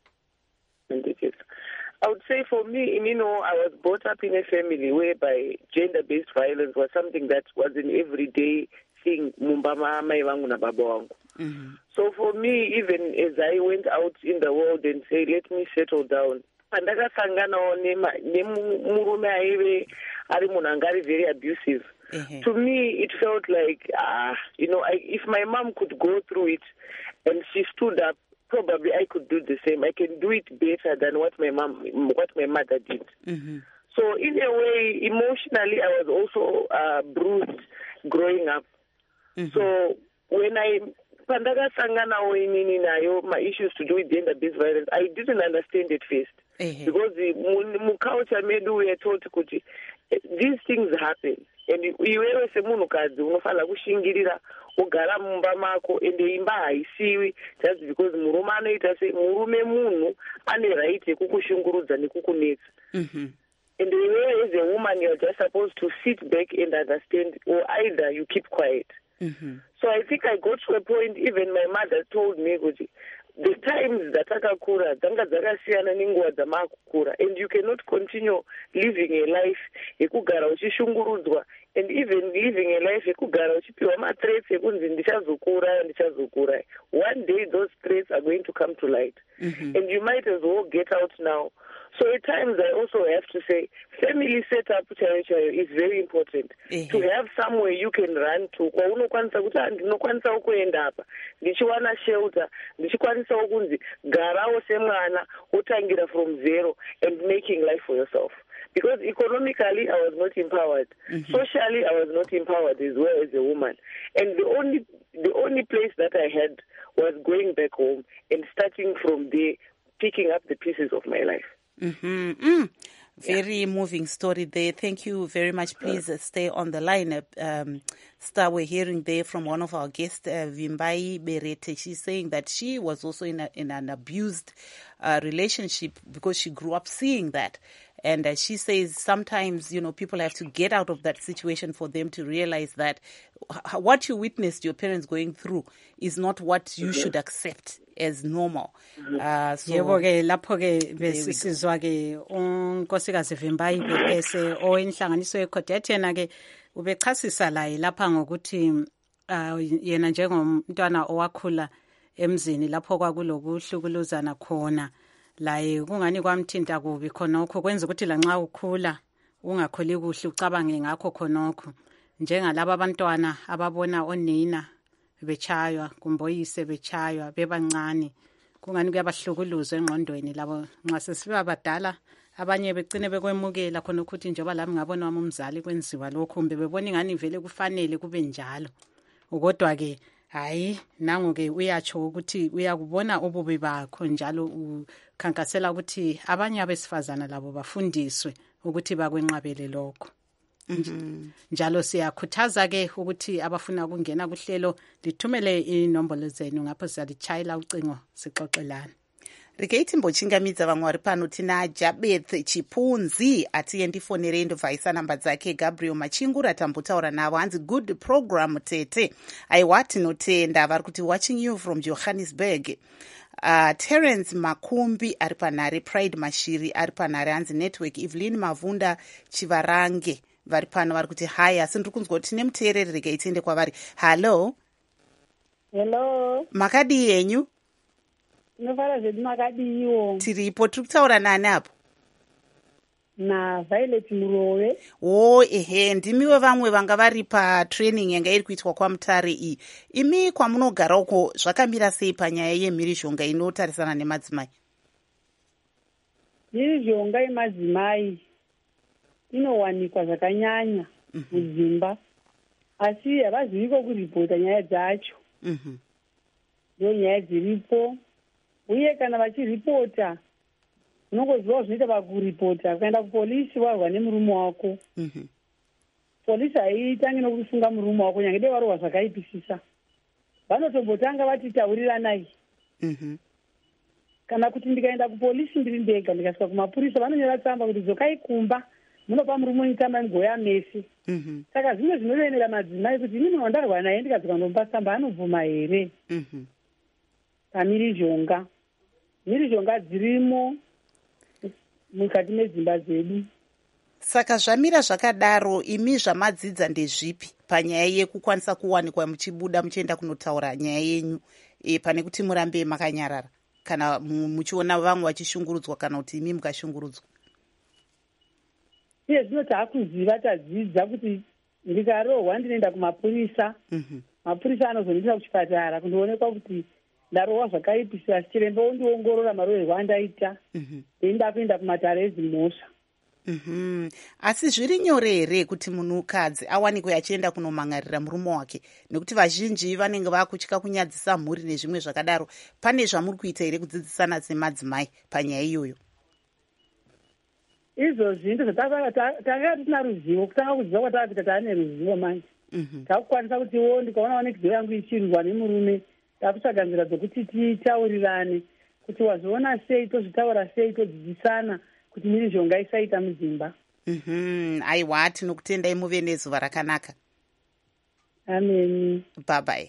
I would say for me, you know, I was brought up in a family whereby gender-based violence was something that was an everyday thing. Mumbama mai vangu na baba wangu. So for me, even as I went out in the world and say, let me settle down, pandakasanganawo nemurume aive ari munhu anga ari very abusive. To me, it felt like, ah, you know, I, if my mom could go through it and she stood up, probably I could do the same. I can do it better than what my mom, what my mother did. Mm-hmm. So in a way, emotionally, I was also uh, bruised growing up. Mm-hmm. So when I pandaka sangana inini nayo my issues to do with gender-based violence, I didn't understand it first. Mm-hmm. Because mu culture medu we are taught kuti these things happen. And iwewe semunhukadzi unofanira kushingirira ugara mumba mako ende imba haisiwi just because murume anoita sei. Murume munhu ane right yekukushungurudza nekukunetsa. And iwewe as a woman you are just supposed to sit back and understand, or either you keep quiet. Mm-hmm. So I think I got to a point, even my mother told me kuti the times dzatakakura dzanga dzakasiyana nenguva dzamakukura, and you cannot continue living a life yekugara uchishungurudzwa, and even living a life yekugara uchipiwa mathreats ekunzi ndichazokura ndichazokura. One day those threats are going to come to light. Mm-hmm. And you might as well get out now. So at times I also have to say family setup is very important. Mm-hmm. To have somewhere you can run to. Kwaunokwanisa kuti ndinokwanisa kuenda apa ndichiwana shelter, ndichikwanisa kunzi garawo semwana utangira from zero and making life for yourself. Because economically I was not empowered. Mm-hmm. Socially I was not empowered as well as a woman. And the only the only place that I had was going back home and starting from there, picking up the pieces of my life. Mm-hmm. Mm. Very yeah. moving story there. Thank you very much. Please uh, stay on the line. Um, Star, we're hearing there from one of our guests, uh, Vimbai Berete. She's saying that she was also in, a, in an abused uh, relationship because she grew up seeing that. And uh, she says sometimes, you know, people have to get out of that situation for them to realize that what you witnessed your parents going through is not what you mm-hmm. should accept as normal. Uh, so yebo ke lapho ke besizwa ke unkosikazi Vimbai Berete oyinhlanganiso yeCODET yena ke ubechasisa la lapha ngokuthi yena njengomntwana owakhula emzini lapho kwakulokuhlukuluzana khona laye kungani kwamthinta kubi khonokho kwenza ukuthi la nxa ukhula ungakholi kuhle ucabange ngakho khonokho, njengalabo abantwana ababona onina bechaywa kumbe oyise bechaywa bebancane kungani kuyabahlukuluza engqondweni labo nxa sesiba badala. Abanye begcine bekwemukela khona ukuthi njengoba lami ngabona wami umzali kwenziwa lokho kumbe bebona ingani vele kufanele kube njalo. Kodwa ke hayi nangu ke uyatsho ukuthi uyakubona ububi bakho njalo ukhankasela ukuthi abanye abesifazana labo bafundiswe ukuthi bakwenqabele lokho. Mm-hmm. Njalo siyakhuthaza ke ukuthi abafuna ukungena kuhlelo lithumele inombolo zenu ngapho siyalichayela ucingo sixoxelana. Rekeiti mbochingamidza vamwe vari pano. tina Jabeth Chipunzi atiyendifonerei ndobvaisa namba dzake. Gabriel Machingura tambotaura navo, hanzi good program tete. Aiwa tinotenda. Vari kuti watching you from Johannesburg. uh, Terence Makumbi ari panhare, Pride Mashiri ari panhare, hanzi Network, Evelyn Mavunda Chivarange vari pano vari kuti hai, asi ndiri kunzwa kuti tine muteereri, regai tiende kwavari. Hallo. Hello. Makadii henyu? Tinofara zvedu makadiiwo. Tiripo. Tiri kutaura nani apo? naViolet Murove. Oh, ehe, ndimiwo vamwe vanga vari patraining yanga iri kuitwa kwaMutare iyi. Imi kwamunogara uko zvakamira sei panyaya yemhirizhonga inotarisana nemadzimai? Mhirizhonga yemadzimai inowanikwa zvakanyanya mudzimba, asi havazivi kuripota nyaya dzacho. Ndo nyaya dziripo, uye kana vachiripota unongoziva zvinoita pakuripota. Ukaenda kupolisi warwa nemurume wako, polisi haitangi nokusunga murume wako nyange dei warwa zvakaipisisa, vanotombotanga vatitauriranayi. Kana kuti ndikaenda kupolisi ndiri ndega ndikasvika kumapurisa vanonyora tsamba kuti dzokai kumba munopa murume wenyu tsamba mugoya mese. Saka zvimwe zvinoemera madzimai kuti ini munhu wandarwa naye ndikadzoka ndomupa tsamba anobvuma here pamhirizhonga. Mhirizhonga dzirimo mukati medzimba dzedu. Saka zvamira zvakadaro, imi zvamadzidza ndezvipi panyaya yekukwanisa kuwanikwa muchibuda muchienda kunotaura nyaya yenyu, e, pane kuti murambe makanyarara kana muchiona vamwe vachishungurudzwa kana kuti imi mukashungurudzwa? Iye zvino taakuziva, tadzidza kuti ndikarohwa ndinoenda kumapurisa. Mapurisa anozondisa kuchipatara kundoonekwa kuti ndarohwa zvakaipisisa, asi chiremba ondiongorora marohwerwo andaita, einda kuenda kumatare edzimhosva. Mm-hmm. Asi zviri nyore here kuti munhukadzi awanikwe achienda kunomangarira murume wake? Nekuti vazhinji vanenge vakutya kunyadzisa mhuri nezvimwe zvakadaro. Pane zvamuri kuita here kudzidzisana semadzimai panyaya iyoyo? Izvozvi ndizvo tanga tisina ruzivo, kutanga kuziva kwatava kuita taane ruzivo manje. Takukwanisa kutiwo ndikaona wanekidzo yangu ichirwa nemurume, takutsvaga nzira dzokuti titaurirane kuti wazviona sei, tozvitaura sei, todzidzisana kuti mhirizhonga isaita mudzimba. Mhm, aiwa, tinokutendai muve nezuva rakanaka. Amen. Bye bye.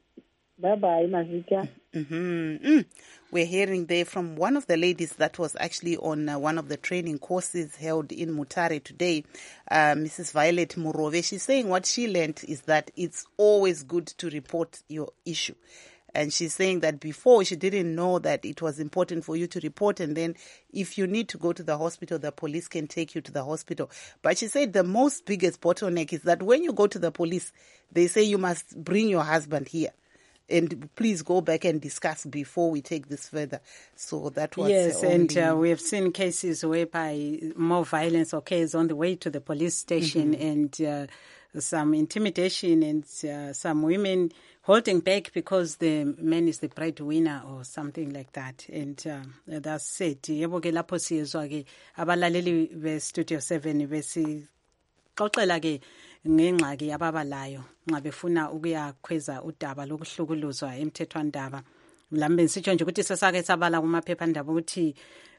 Bye bye, Mazita. Mm-hmm. Mm. We're hearing there from one of the ladies that was actually on uh, one of the training courses held in Mutare today, uh, Missus Violet Murove. She's saying what she learned is that it's always good to report your issue. And she's saying that before she didn't know that it was important for you to report, and then if you need to go to the hospital, the police can take you to the hospital. But she said the most biggest bottleneck is that when you go to the police, they say you must bring your husband here. And please go back and discuss before we take this further. So that was yes, only... and uh, we have seen cases whereby more violence occurs on the way to the police station, mm-hmm. and uh, some intimidation, and uh, some women holding back because the man is the breadwinner or something like that. And uh, that's said. Yebo ke lapho siyezwa ke abalaleli be Studio seven besi xoxela ke ngengxaki ababalayo nxa befuna ukuyakhweza udaba lokuhlukuluzwa emthethwandaba. Mlambe nsitsho nje ukuthi sesake sabala kumaphephandaba ukuthi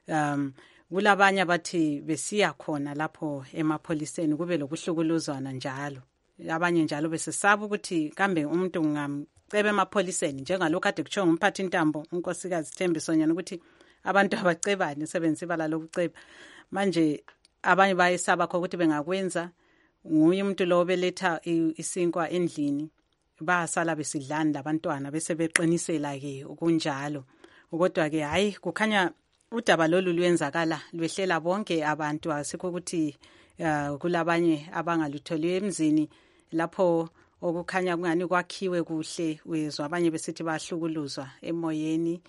um kulabanye abathi besiya khona lapho emapholiseni kube lokuhlukuluzwana njalo. Abanye njalo besesaba ukuthi kambe umuntu ngamcebe emapholiseni njengalokho ade kutsho ngumphathi intambo unkosikazi Thembiso Nyana ukuthi abantu abacebani sebenzisa ibala lokuceba. Manje abanye bayesaba ukuthi bengakwenza nguye umuntu lo beletha isinkwa endlini, basala besidlana labantwana bese beqinisela ke okunjalo. Kodwa ke hayi kukhanya udaba lolu lwenzakala lwehlela bonke abantu, asikho ukuthi uh, kulabanye abangalutholi emzini lapho okukhanya kungani kwakhiwe kuhle, wezwa abanye besithi bahlukuluzwa emoyeni,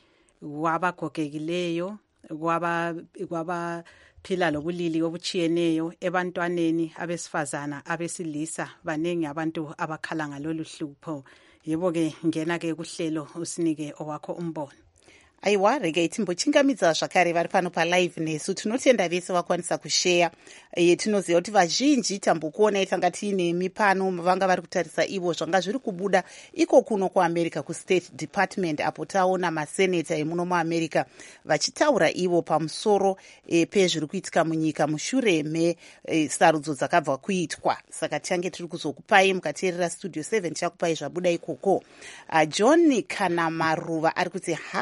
wabagogekileyo, kwaba kwaba phila lobulili obuchiyeneyo ebantwaneni abesifazana abesilisa, baningi abantu abakhala ngalolu hlupho. Yebo ke ngena ke kuhlelo usinike owakho umbono. Aiwa, rega itimbochingamidza zvakare vari pano palive nesu. Tinotenda vese vakwanisa kushare. E, tinoziva kuti vazhinji tambokuona itanga tiinemi pano vanga vari kutarisa ivo zvanga zviri kubuda iko kuno kuAmerica kuState Department, apo taona maseneta emuno muAmerica vachitaura ivo pamusoro e, pezviri kuitika munyika mushure mesarudzo e, dzakabva kuitwa. Saka tiange tiri kuzokupai mukateerera Studio seven chakupai zvabuda ikoko. Uh, John Kana Maruva ari kuti hai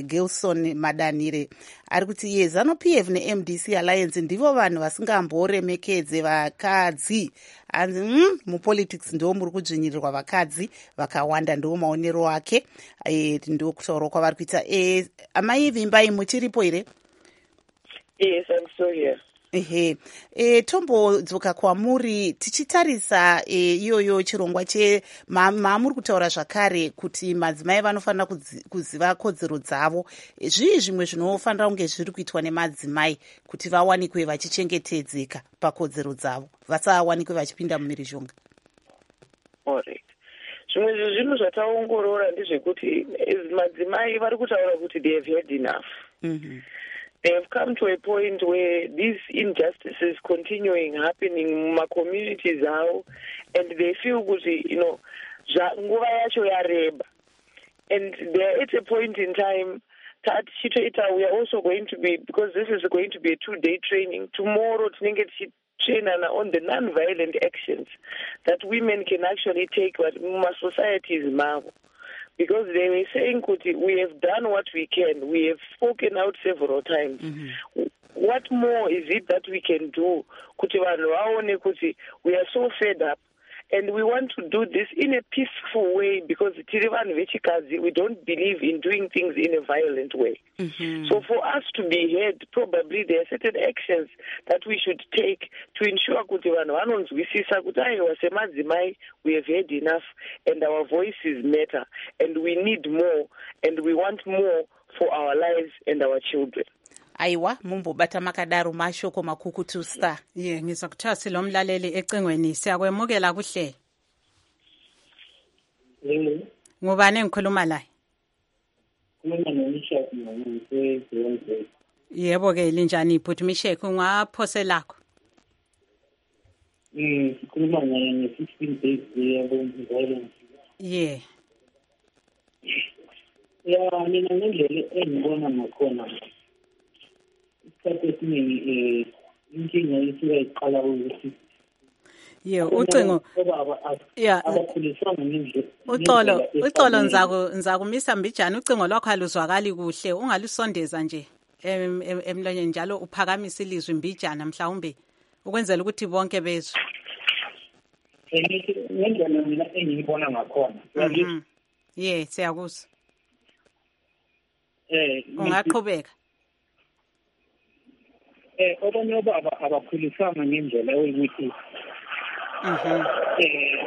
Gilson Madanire ari kuti ye ZANU-P F ne-M D C Alliance ndivo vanhu vasingamboremekedze vakadzi. Anzi mm, mupolitics ndo muri kudzvinyirirwa vakadzi vakawanda, ndo maonero ake. E, ndo kutaura kwavari kuita. E, amai Vimbai muchiripo here? Yes, I'm still here. Ehe, e, tombodzoka kwamuri tichitarisa e, iyoyo chirongwa che maamuri kutaura zvakare kuti madzimai vanofanira kuziva kodzero dzavo. E, zvii zvimwe zvinofanira kunge zviri kuitwa nemadzimai kuti vawanikwe vachichengetedzeka pakodzero dzavo, vasawanikwe vachipinda mumhirizhonga? Alright. Zvimwe zvezvinhu zvataongorora ndezvekuti madzimai vari kutaura kuti they have had enough. Mm-hmm. They have come to a point where these injustices continuing happening in my communities now, and they feel that, you know, nguva yacho yareba. And they're at a point in time that we are also going to be, because this is going to be a two-day training, tomorrow tinenge train on the non-violent actions that women can actually take in my societies now. Because they were saying, Kuti, we have done what we can. We have spoken out several times. Mm-hmm. What more is it that we can do? Kuti, we are so fed up. And we want to do this in a peaceful way because we don't believe in doing things in a violent way. Mm-hmm. So for us to be heard, probably there are certain actions that we should take to ensure that we have heard enough and our voices matter and we need more and we want more for our lives and our children. Aiwa mumbobata makadaro mashoko makukutu star. Ye ngizwa kuthiwa silomlaleli ecingweni siyakwemukela kuhle. Yebo. Ngubani engikhuluma la? Khuluma noMishek ngise. Yebo ke linjani ibhuti Mishek ungaphose lakho? Mm sikhuluma nge sixteen days yabo violence. Yeah. Ya mina ngendlela engibona ngakhona. Isikhathi inkinga isuka iqala ukuthi Yo ucingo yeah abakhulisana ngendlela uxolo uxolo nzaku nzakumisa mbijana ucingo lwakho aluzwakali kuhle ungalusondeza nje emlonyeni njalo uphakamisa ilizwi mbijana mhlawumbe ukwenzela ukuthi bonke bezwe ngendlela mina engiyibona ngakhona yeah siyakuzwa eh ungaqhubeka eh obanye obaba abakhulisana ngendlela yokuthi mhm eh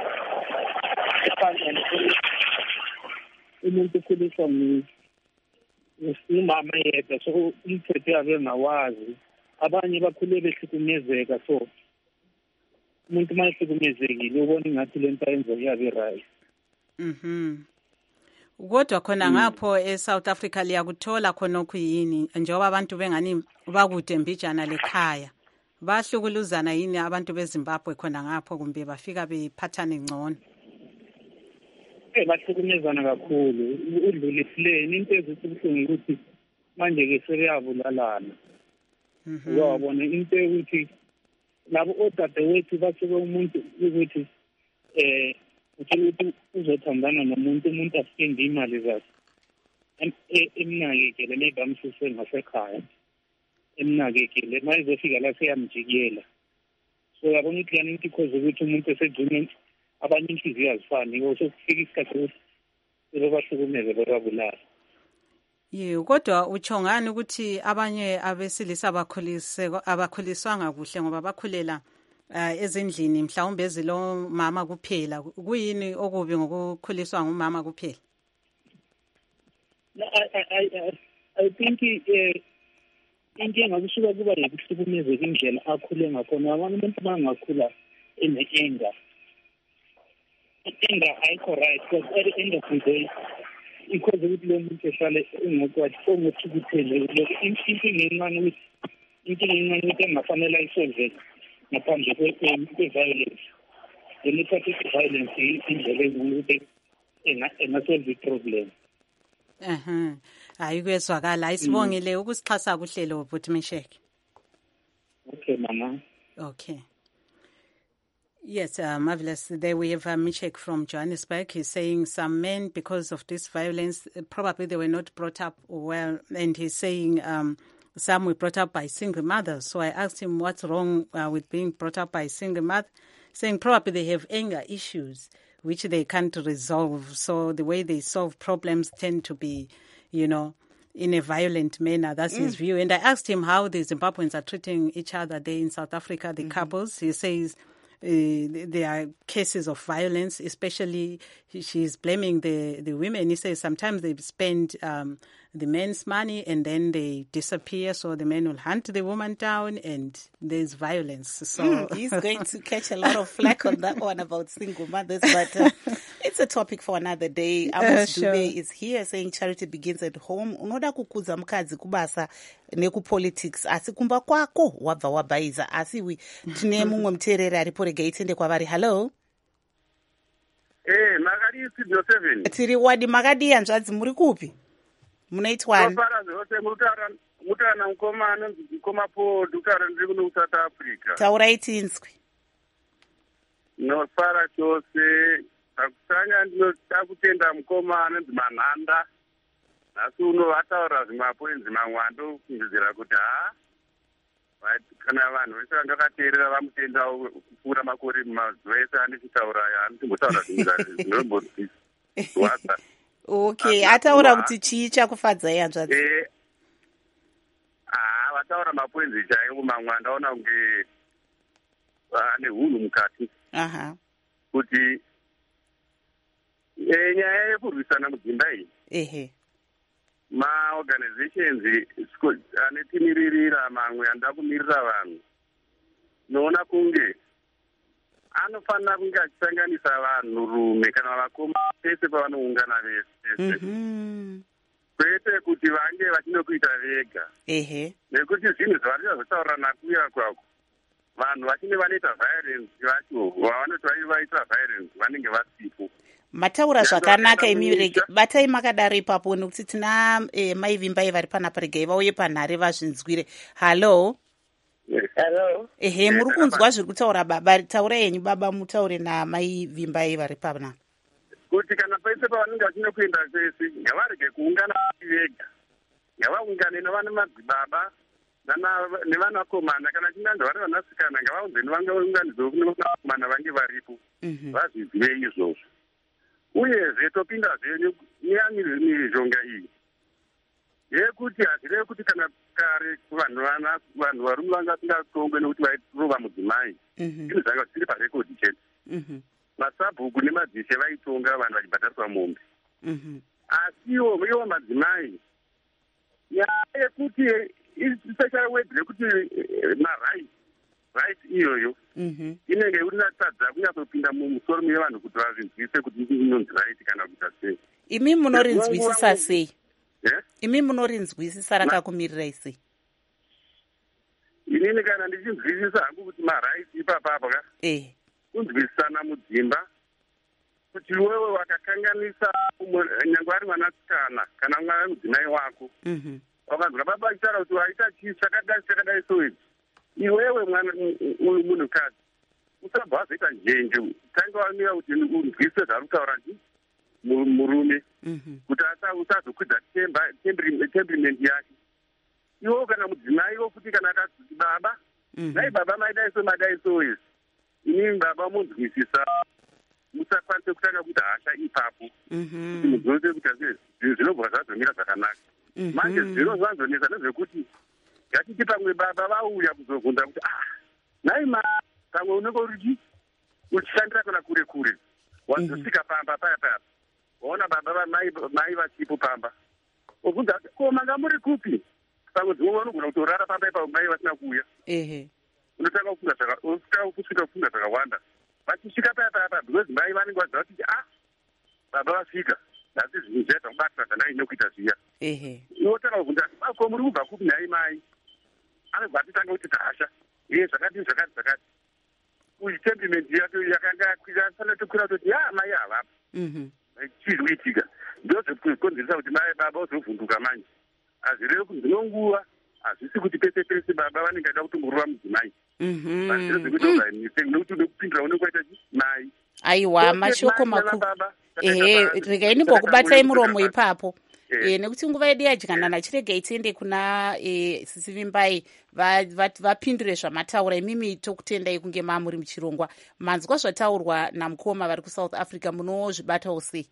umuntu ukhuliswa umama yedwa so umthetho yabe ngawazi abanye bakhule behlukumezeka so umuntu mayehlukumezekile ubona ngathi lento ayenza yabe right. Mhm Kodwa khona ngapho eSouth Africa liyakuthola khona okuyini njengoba abantu bengani bakude mbijana lekhaya bahlukuluzana yini abantu beZimbabwe khona ngapho kumbe bafika bephathane ngcono? Eh bahlukumezana kakhulu udlulisileni into ezikubuhlungu ukuthi manje ke sebeyabulalana. Mhm uyabona into ukuthi labo odadewethu basuke umuntu ukuthi eh ukuthi uzothandana nomuntu umuntu asinde imali zakhe emnakekele lebamsise ngasekhaya emnakekele mayizofika la seyamjikela so yabona ukuthi yani into cause ukuthi umuntu esegcine abanye inhliziyo azifani so kufika isikhathi ukuthi sebabahlukumeze bababulala. Yebo kodwa uchongani ukuthi abanye abesilisa abakhulise abakhuliswanga kuhle ngoba bakhulela Uh, ezindlini mhlawumbe ezilo mama kuphela kuyini okubi ngokukhuliswa ngumama kuphela? I I I I think eh inkinga kusuka kuba yikuhlukumezeka indlela akhule ngakhona abantu umuntu bangakhula ene-anger anger ayikho right because at the end of the day because ukuthi lo muntu ehlale engokwathi ongothukuthele lokho inkinga encane ukuthi inkinga encane ukuthi engafanele ayisolve ngaphandle kwe-violence. Democratic violence indlela ezokuthi engasolve i-problem. Aha. Hayi kwezwakala isibongile ukusixhasa kuhlelo bhuti Mishek. Okay mama. Okay. Yes, uh, marvelous. There we have uh, Michek from Johannesburg. He's saying some men, because of this violence, probably they were not brought up well. And he's saying um, some were brought up by single mothers. So I asked him what's wrong uh, with being brought up by a single mother, saying probably they have anger issues which they can't resolve. So the way they solve problems tend to be, you know, in a violent manner. That's mm. his view. And I asked him how the Zimbabweans are treating each other there in South Africa, the mm-hmm. couples. He says uh, there are cases of violence, especially she's blaming the, the women. He says sometimes they spend um, the men's money and then they disappear, so the men will hunt the woman down and there's violence. So mm, he's going to catch a lot of flack on that one about single mothers, but uh, it's a topic for another day. Amos uh, sure. Dube is here saying charity begins at home. Unoda kukudza mukadzi kubasa nekupolitics asi kumba kwako wabva wabaiza. Asi we tine mumwe muteereri aripo regai tiende kwavari. Hello. Eh, makadi studio seven. Tiri wadi makadi hanzvadzi muri kupi? Munoitwani? Mufara zvose mutara mutana mukomana mukoma po dutara ndiri kuno South Africa. Taurai tinzwi. Nofara chose pakutanga ndinoda kutenda mukomana ndimanhanda. Asi uno vataura zvimapoinzi mamwando kunzvizira kuti ha kana vanhu vese vanga vakateerera vamutendawo kupfuura makore mazuva ese andichitaura andichimbotaura zvinobhodisa. Okay, ataura kuti chii chakufadzai hanzvadzi? Eh, ah, vataura mapoinzi chaiwo mamwe andaona kunge ane hunhu mukati. Aha. Kuti eh, nyaya yekurwisana mudzimba iyi. Ehe. Maorganizations anetimiririra mamwe anda kumirira vanhu noona kunge anofanira kunge achisanganisa vanhurume kana vakoma pese pavanoungana vese, kwete kuti vange vachinokuita vega. Nekuti zvinhu zvavari vazotaura nakuya kwako vanhu vachine vanoita violence vacho vavanoti vaita violence vanenge vasipo. Mataura zvakanaka imi batai makadaro ipapo nekuti tina eh, maivimbai vari panapa regai vauye panhare vazvinzwire. Hallo. Hello. Ehe, muri kunzwa zviri kutaura baba. Taura yenyu baba, mutaure namaivimbai vari panapa. Kuti kana pese pavanenge vachinokuenda kwese ngavarege kuungana vega. Ngavaungane navana madzibaba nevanakomana kana chinanzi vari vanasikana ngavaunzeni vangaunganidzwa kunevanakomana vange varipo vazvizive izvozvo. Uyezve topinda zvenyu neyamizhonga iyi yekuti hazireve kuti kana kare vanhu vana vanhu varume vanga vasingatongwe nekuti vairova mudzimai zvinhu zvanga zvisiri parekodhi chete. Masabhuku nemadzishe vaitonga vanhu vachibhadhariswa mombe. Asiwo iwo madzimai nyaya yekuti special word rekuti maright right iyoyo inenge urinatadza kunyatsopinda mumusoro mevanhu kuti vazvinzwise kuti inonzi right kana kuita sei. Imi munorinzwisisa sei? Imi munorinzwisisa rakakumirirai sei? Inini kana ndichinzwisisa hangu kuti maright ipapapa ka kunzwisisana mudzimba kuti wewe wakakanganisa nyangwe ari mwanasikana kana mwana mudzimai wako wakanzwa baba achitaura kuti waita chii chakadai chakadai soizvi iwewe mwana uyu munhukadzi usabva wazoita njenje tanga wamira kuti unzwise zvari kutaura murume kuti usazokwidza temperament yake. Iwo kana mudzimaiwo kuti kana akazi baba nai baba maidai so madai so izvi inini baba munzwisisa musakwanise kutanga kuti hasha ipapo kuti mudzose kuti zvinobva zvazomira zvakanaka. Manje zviro zvanzonesa nezvekuti ngachiti pamwe baba vauya kuzobvunza kuti ah nai ma pamwe unenge uri uchishandira kana kure kure wazosvika pamba paya paya waona baba vamai mai vachipo pamba obvunza ko manga muri kupi pamwe dzimwe vanogona kutorara pamba ipapo mai vasina kuuya. Unotanga kusvika kufunga zvakawanda vachisvika paya paya paya because mai vanenge vaziva kuti ah baba vasvika asi zvinhu zvaita kubatira zvanai nokuita zviya. Inotanga kubvunza ko muri kubva kupi nhai mai anobva atitanga kuti tahasha iye zvakati zvakati zvakati uyu temperament yake yakanga yakwira fanira tokwira toti ya mai havapo chii kuitika ndo zvekukonzeresa kuti mai baba uzovhunduka manje hazvirevi kuti ndinonguva hazvisi kuti pese pese baba vanenge ada kutomborova mudzimai zviro zvekuti organise nekuti ude kupindira une kwaita nai aiwa mashoko makuru ehe regai ndimbokubatai muromo ipapo e, nekuti nguva yedu yadyanana chiregai tiende kuna e, Sisi Vimbai vapindure zvamataura. Imimi tokutendai kunge mamuri muchirongwa, manzwa zvataurwa namukoma vari kusouth Africa, munozvibatawo sei?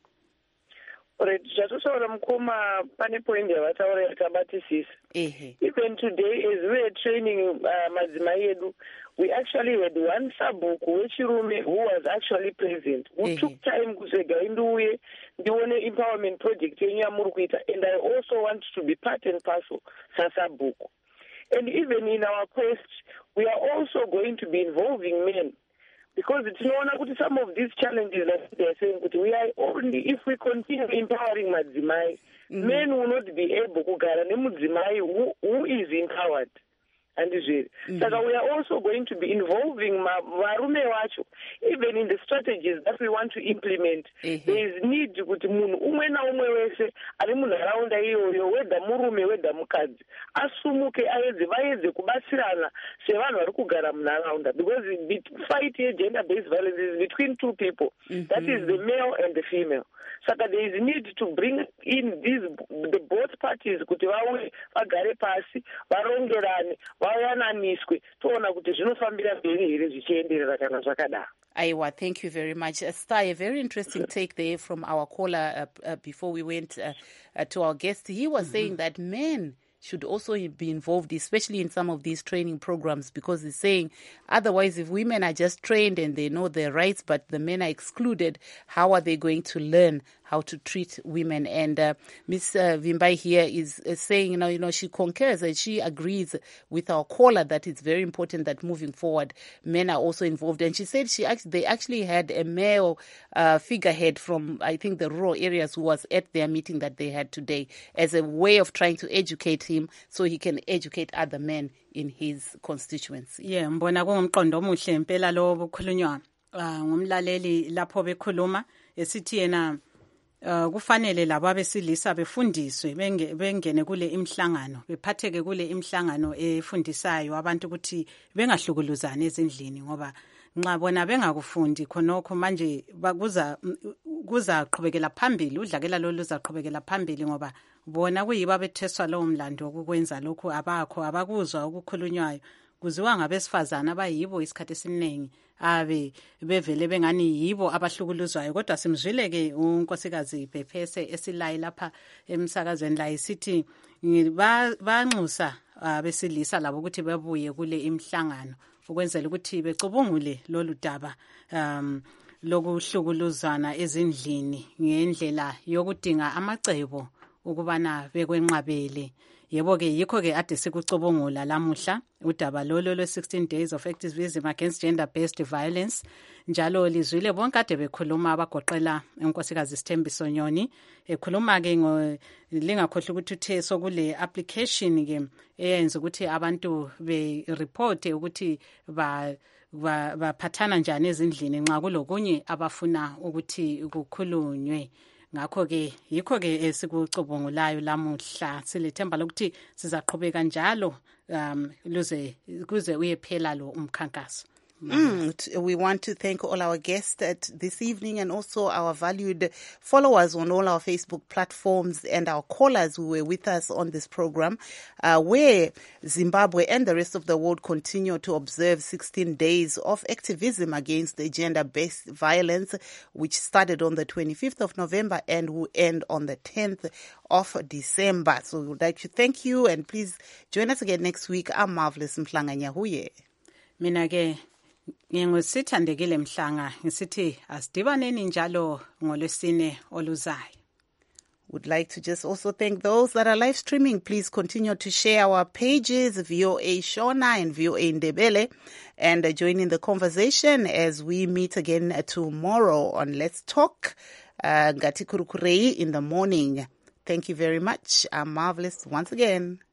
Right, zvatotaura mukoma pane point yavataura yakabatisisa. Even today as we were training uh, madzimai edu, we actually had one sabhuku wechirume who was actually present, who took time kusega induye ndione empowerment project yenyu yamuri kuita, and I also want to be part and parcel sasabhuku. And even in our quest, we are also going to be involving men. Because it's known that some of these challenges that they are saying, but we are only if we continue empowering madzimai, mm-hmm. men will not be able to guarantee madzimai who, who is empowered. And mm-hmm. so we are also going to be involving varume vacho, even in the strategies that we want to implement. Mm-hmm. There is need kuti munhu umwe naumwe wese ari munharaunda iyoyo, weda murume weda mukadzi, asumuke aedze vaedze kubatsirana sevanhu vari kugara munharaunda, because the fight here gender based violence is between two people. Mm-hmm. That is the male and the female. So that there is need to bring in these the both parties kuti vauye vagare pasi varongerane vayananiswe toona kuti zvinofambira mberi here zvichienderera kana zvakadaro. Aiwa, thank you very much. Uh, Star, a very interesting take there from our caller uh, uh, before we went uh, uh, to our guest. He was mm-hmm. saying that men should also be involved, especially in some of these training programs, because he's saying otherwise if women are just trained and they know their rights but the men are excluded, how are they going to learn how to treat women? And uh, Miss Uh, Vimbai here is uh, saying, you know, you know, she concurs and she agrees with our caller that it's very important that moving forward, men are also involved. And she said she actually, they actually had a male uh, figurehead from, I think, the rural areas who was at their meeting that they had today as a way of trying to educate him so he can educate other men in his constituency. Yeah, mbona kungumqondo omuhle impela lo bukhulunywa ngumlaleli lapho bekhuluma esithi yena Uh, kufanele labo abesilisa befundiswe bengene kule imhlangano, bephatheke kule imhlangano efundisayo abantu ukuthi bengahlukuluzana ezindlini, ngoba nxa bona bengakufundi khonokho manje kuza kuza qhubekela phambili, udlakela lo luzaqhubekela phambili, ngoba bona kuyiba betheswa lo mlando ukwenza lokho abakho abakuzwa ukukhulunywayo kuziwa ngabesifazana abayibo isikhathi esiningi abe bevele bengani yibo abahlukuluzwayo. Kodwa simzwile ke unkosikazi Phephese esilayi lapha emsakazweni la isithi banxusa abesilisa labo ukuthi bebuye kule imhlangano ukwenzela ukuthi becubungule lolu daba um lokuhlukuluzana ezindlini ngendlela yokudinga amacebo ukubana bekwenqabele. Yebo ke yikho ke ade sikucubungula lamuhla udaba lolo lo sixteen days of activism against gender based violence. Njalo lizwile bonke ade bekhuluma abagoqela unkosikazi Sithembiso Nyoni ekhuluma ke ngo lingakhohle ukuthi uthe sokule application ke eyenza ukuthi abantu be report ukuthi ba baphathana njani ezindlini nxa kulokunye abafuna ukuthi kukhulunywe. Ngakho ke yikho ke esikucubungulayo lamuhla, silethemba lokuthi sizaqhubeka njalo um luze kuze uyephela lo umkhankaso. Mm, we want to thank all our guests at this evening and also our valued followers on all our Facebook platforms and our callers who were with us on this program, uh, where Zimbabwe and the rest of the world continue to observe sixteen days of activism against the gender-based violence, which started on the twenty-fifth of November and will end on the tenth of December. So we would like to thank you and please join us again next week. I'm Marvelous Mhlanga Nyahuye. Mina ke ngingusithandekile Mhlanga ngisithi asidibaneni njalo ngolwesine oluzayo. Would like to just also thank those that are live streaming. Please continue to share our pages, V O A Shona and V O A Ndebele, and uh, join in the conversation as we meet again uh, tomorrow on Let's Talk, uh, Ngati Kurukurei in the morning. Thank you very much. I'm Marvelous once again.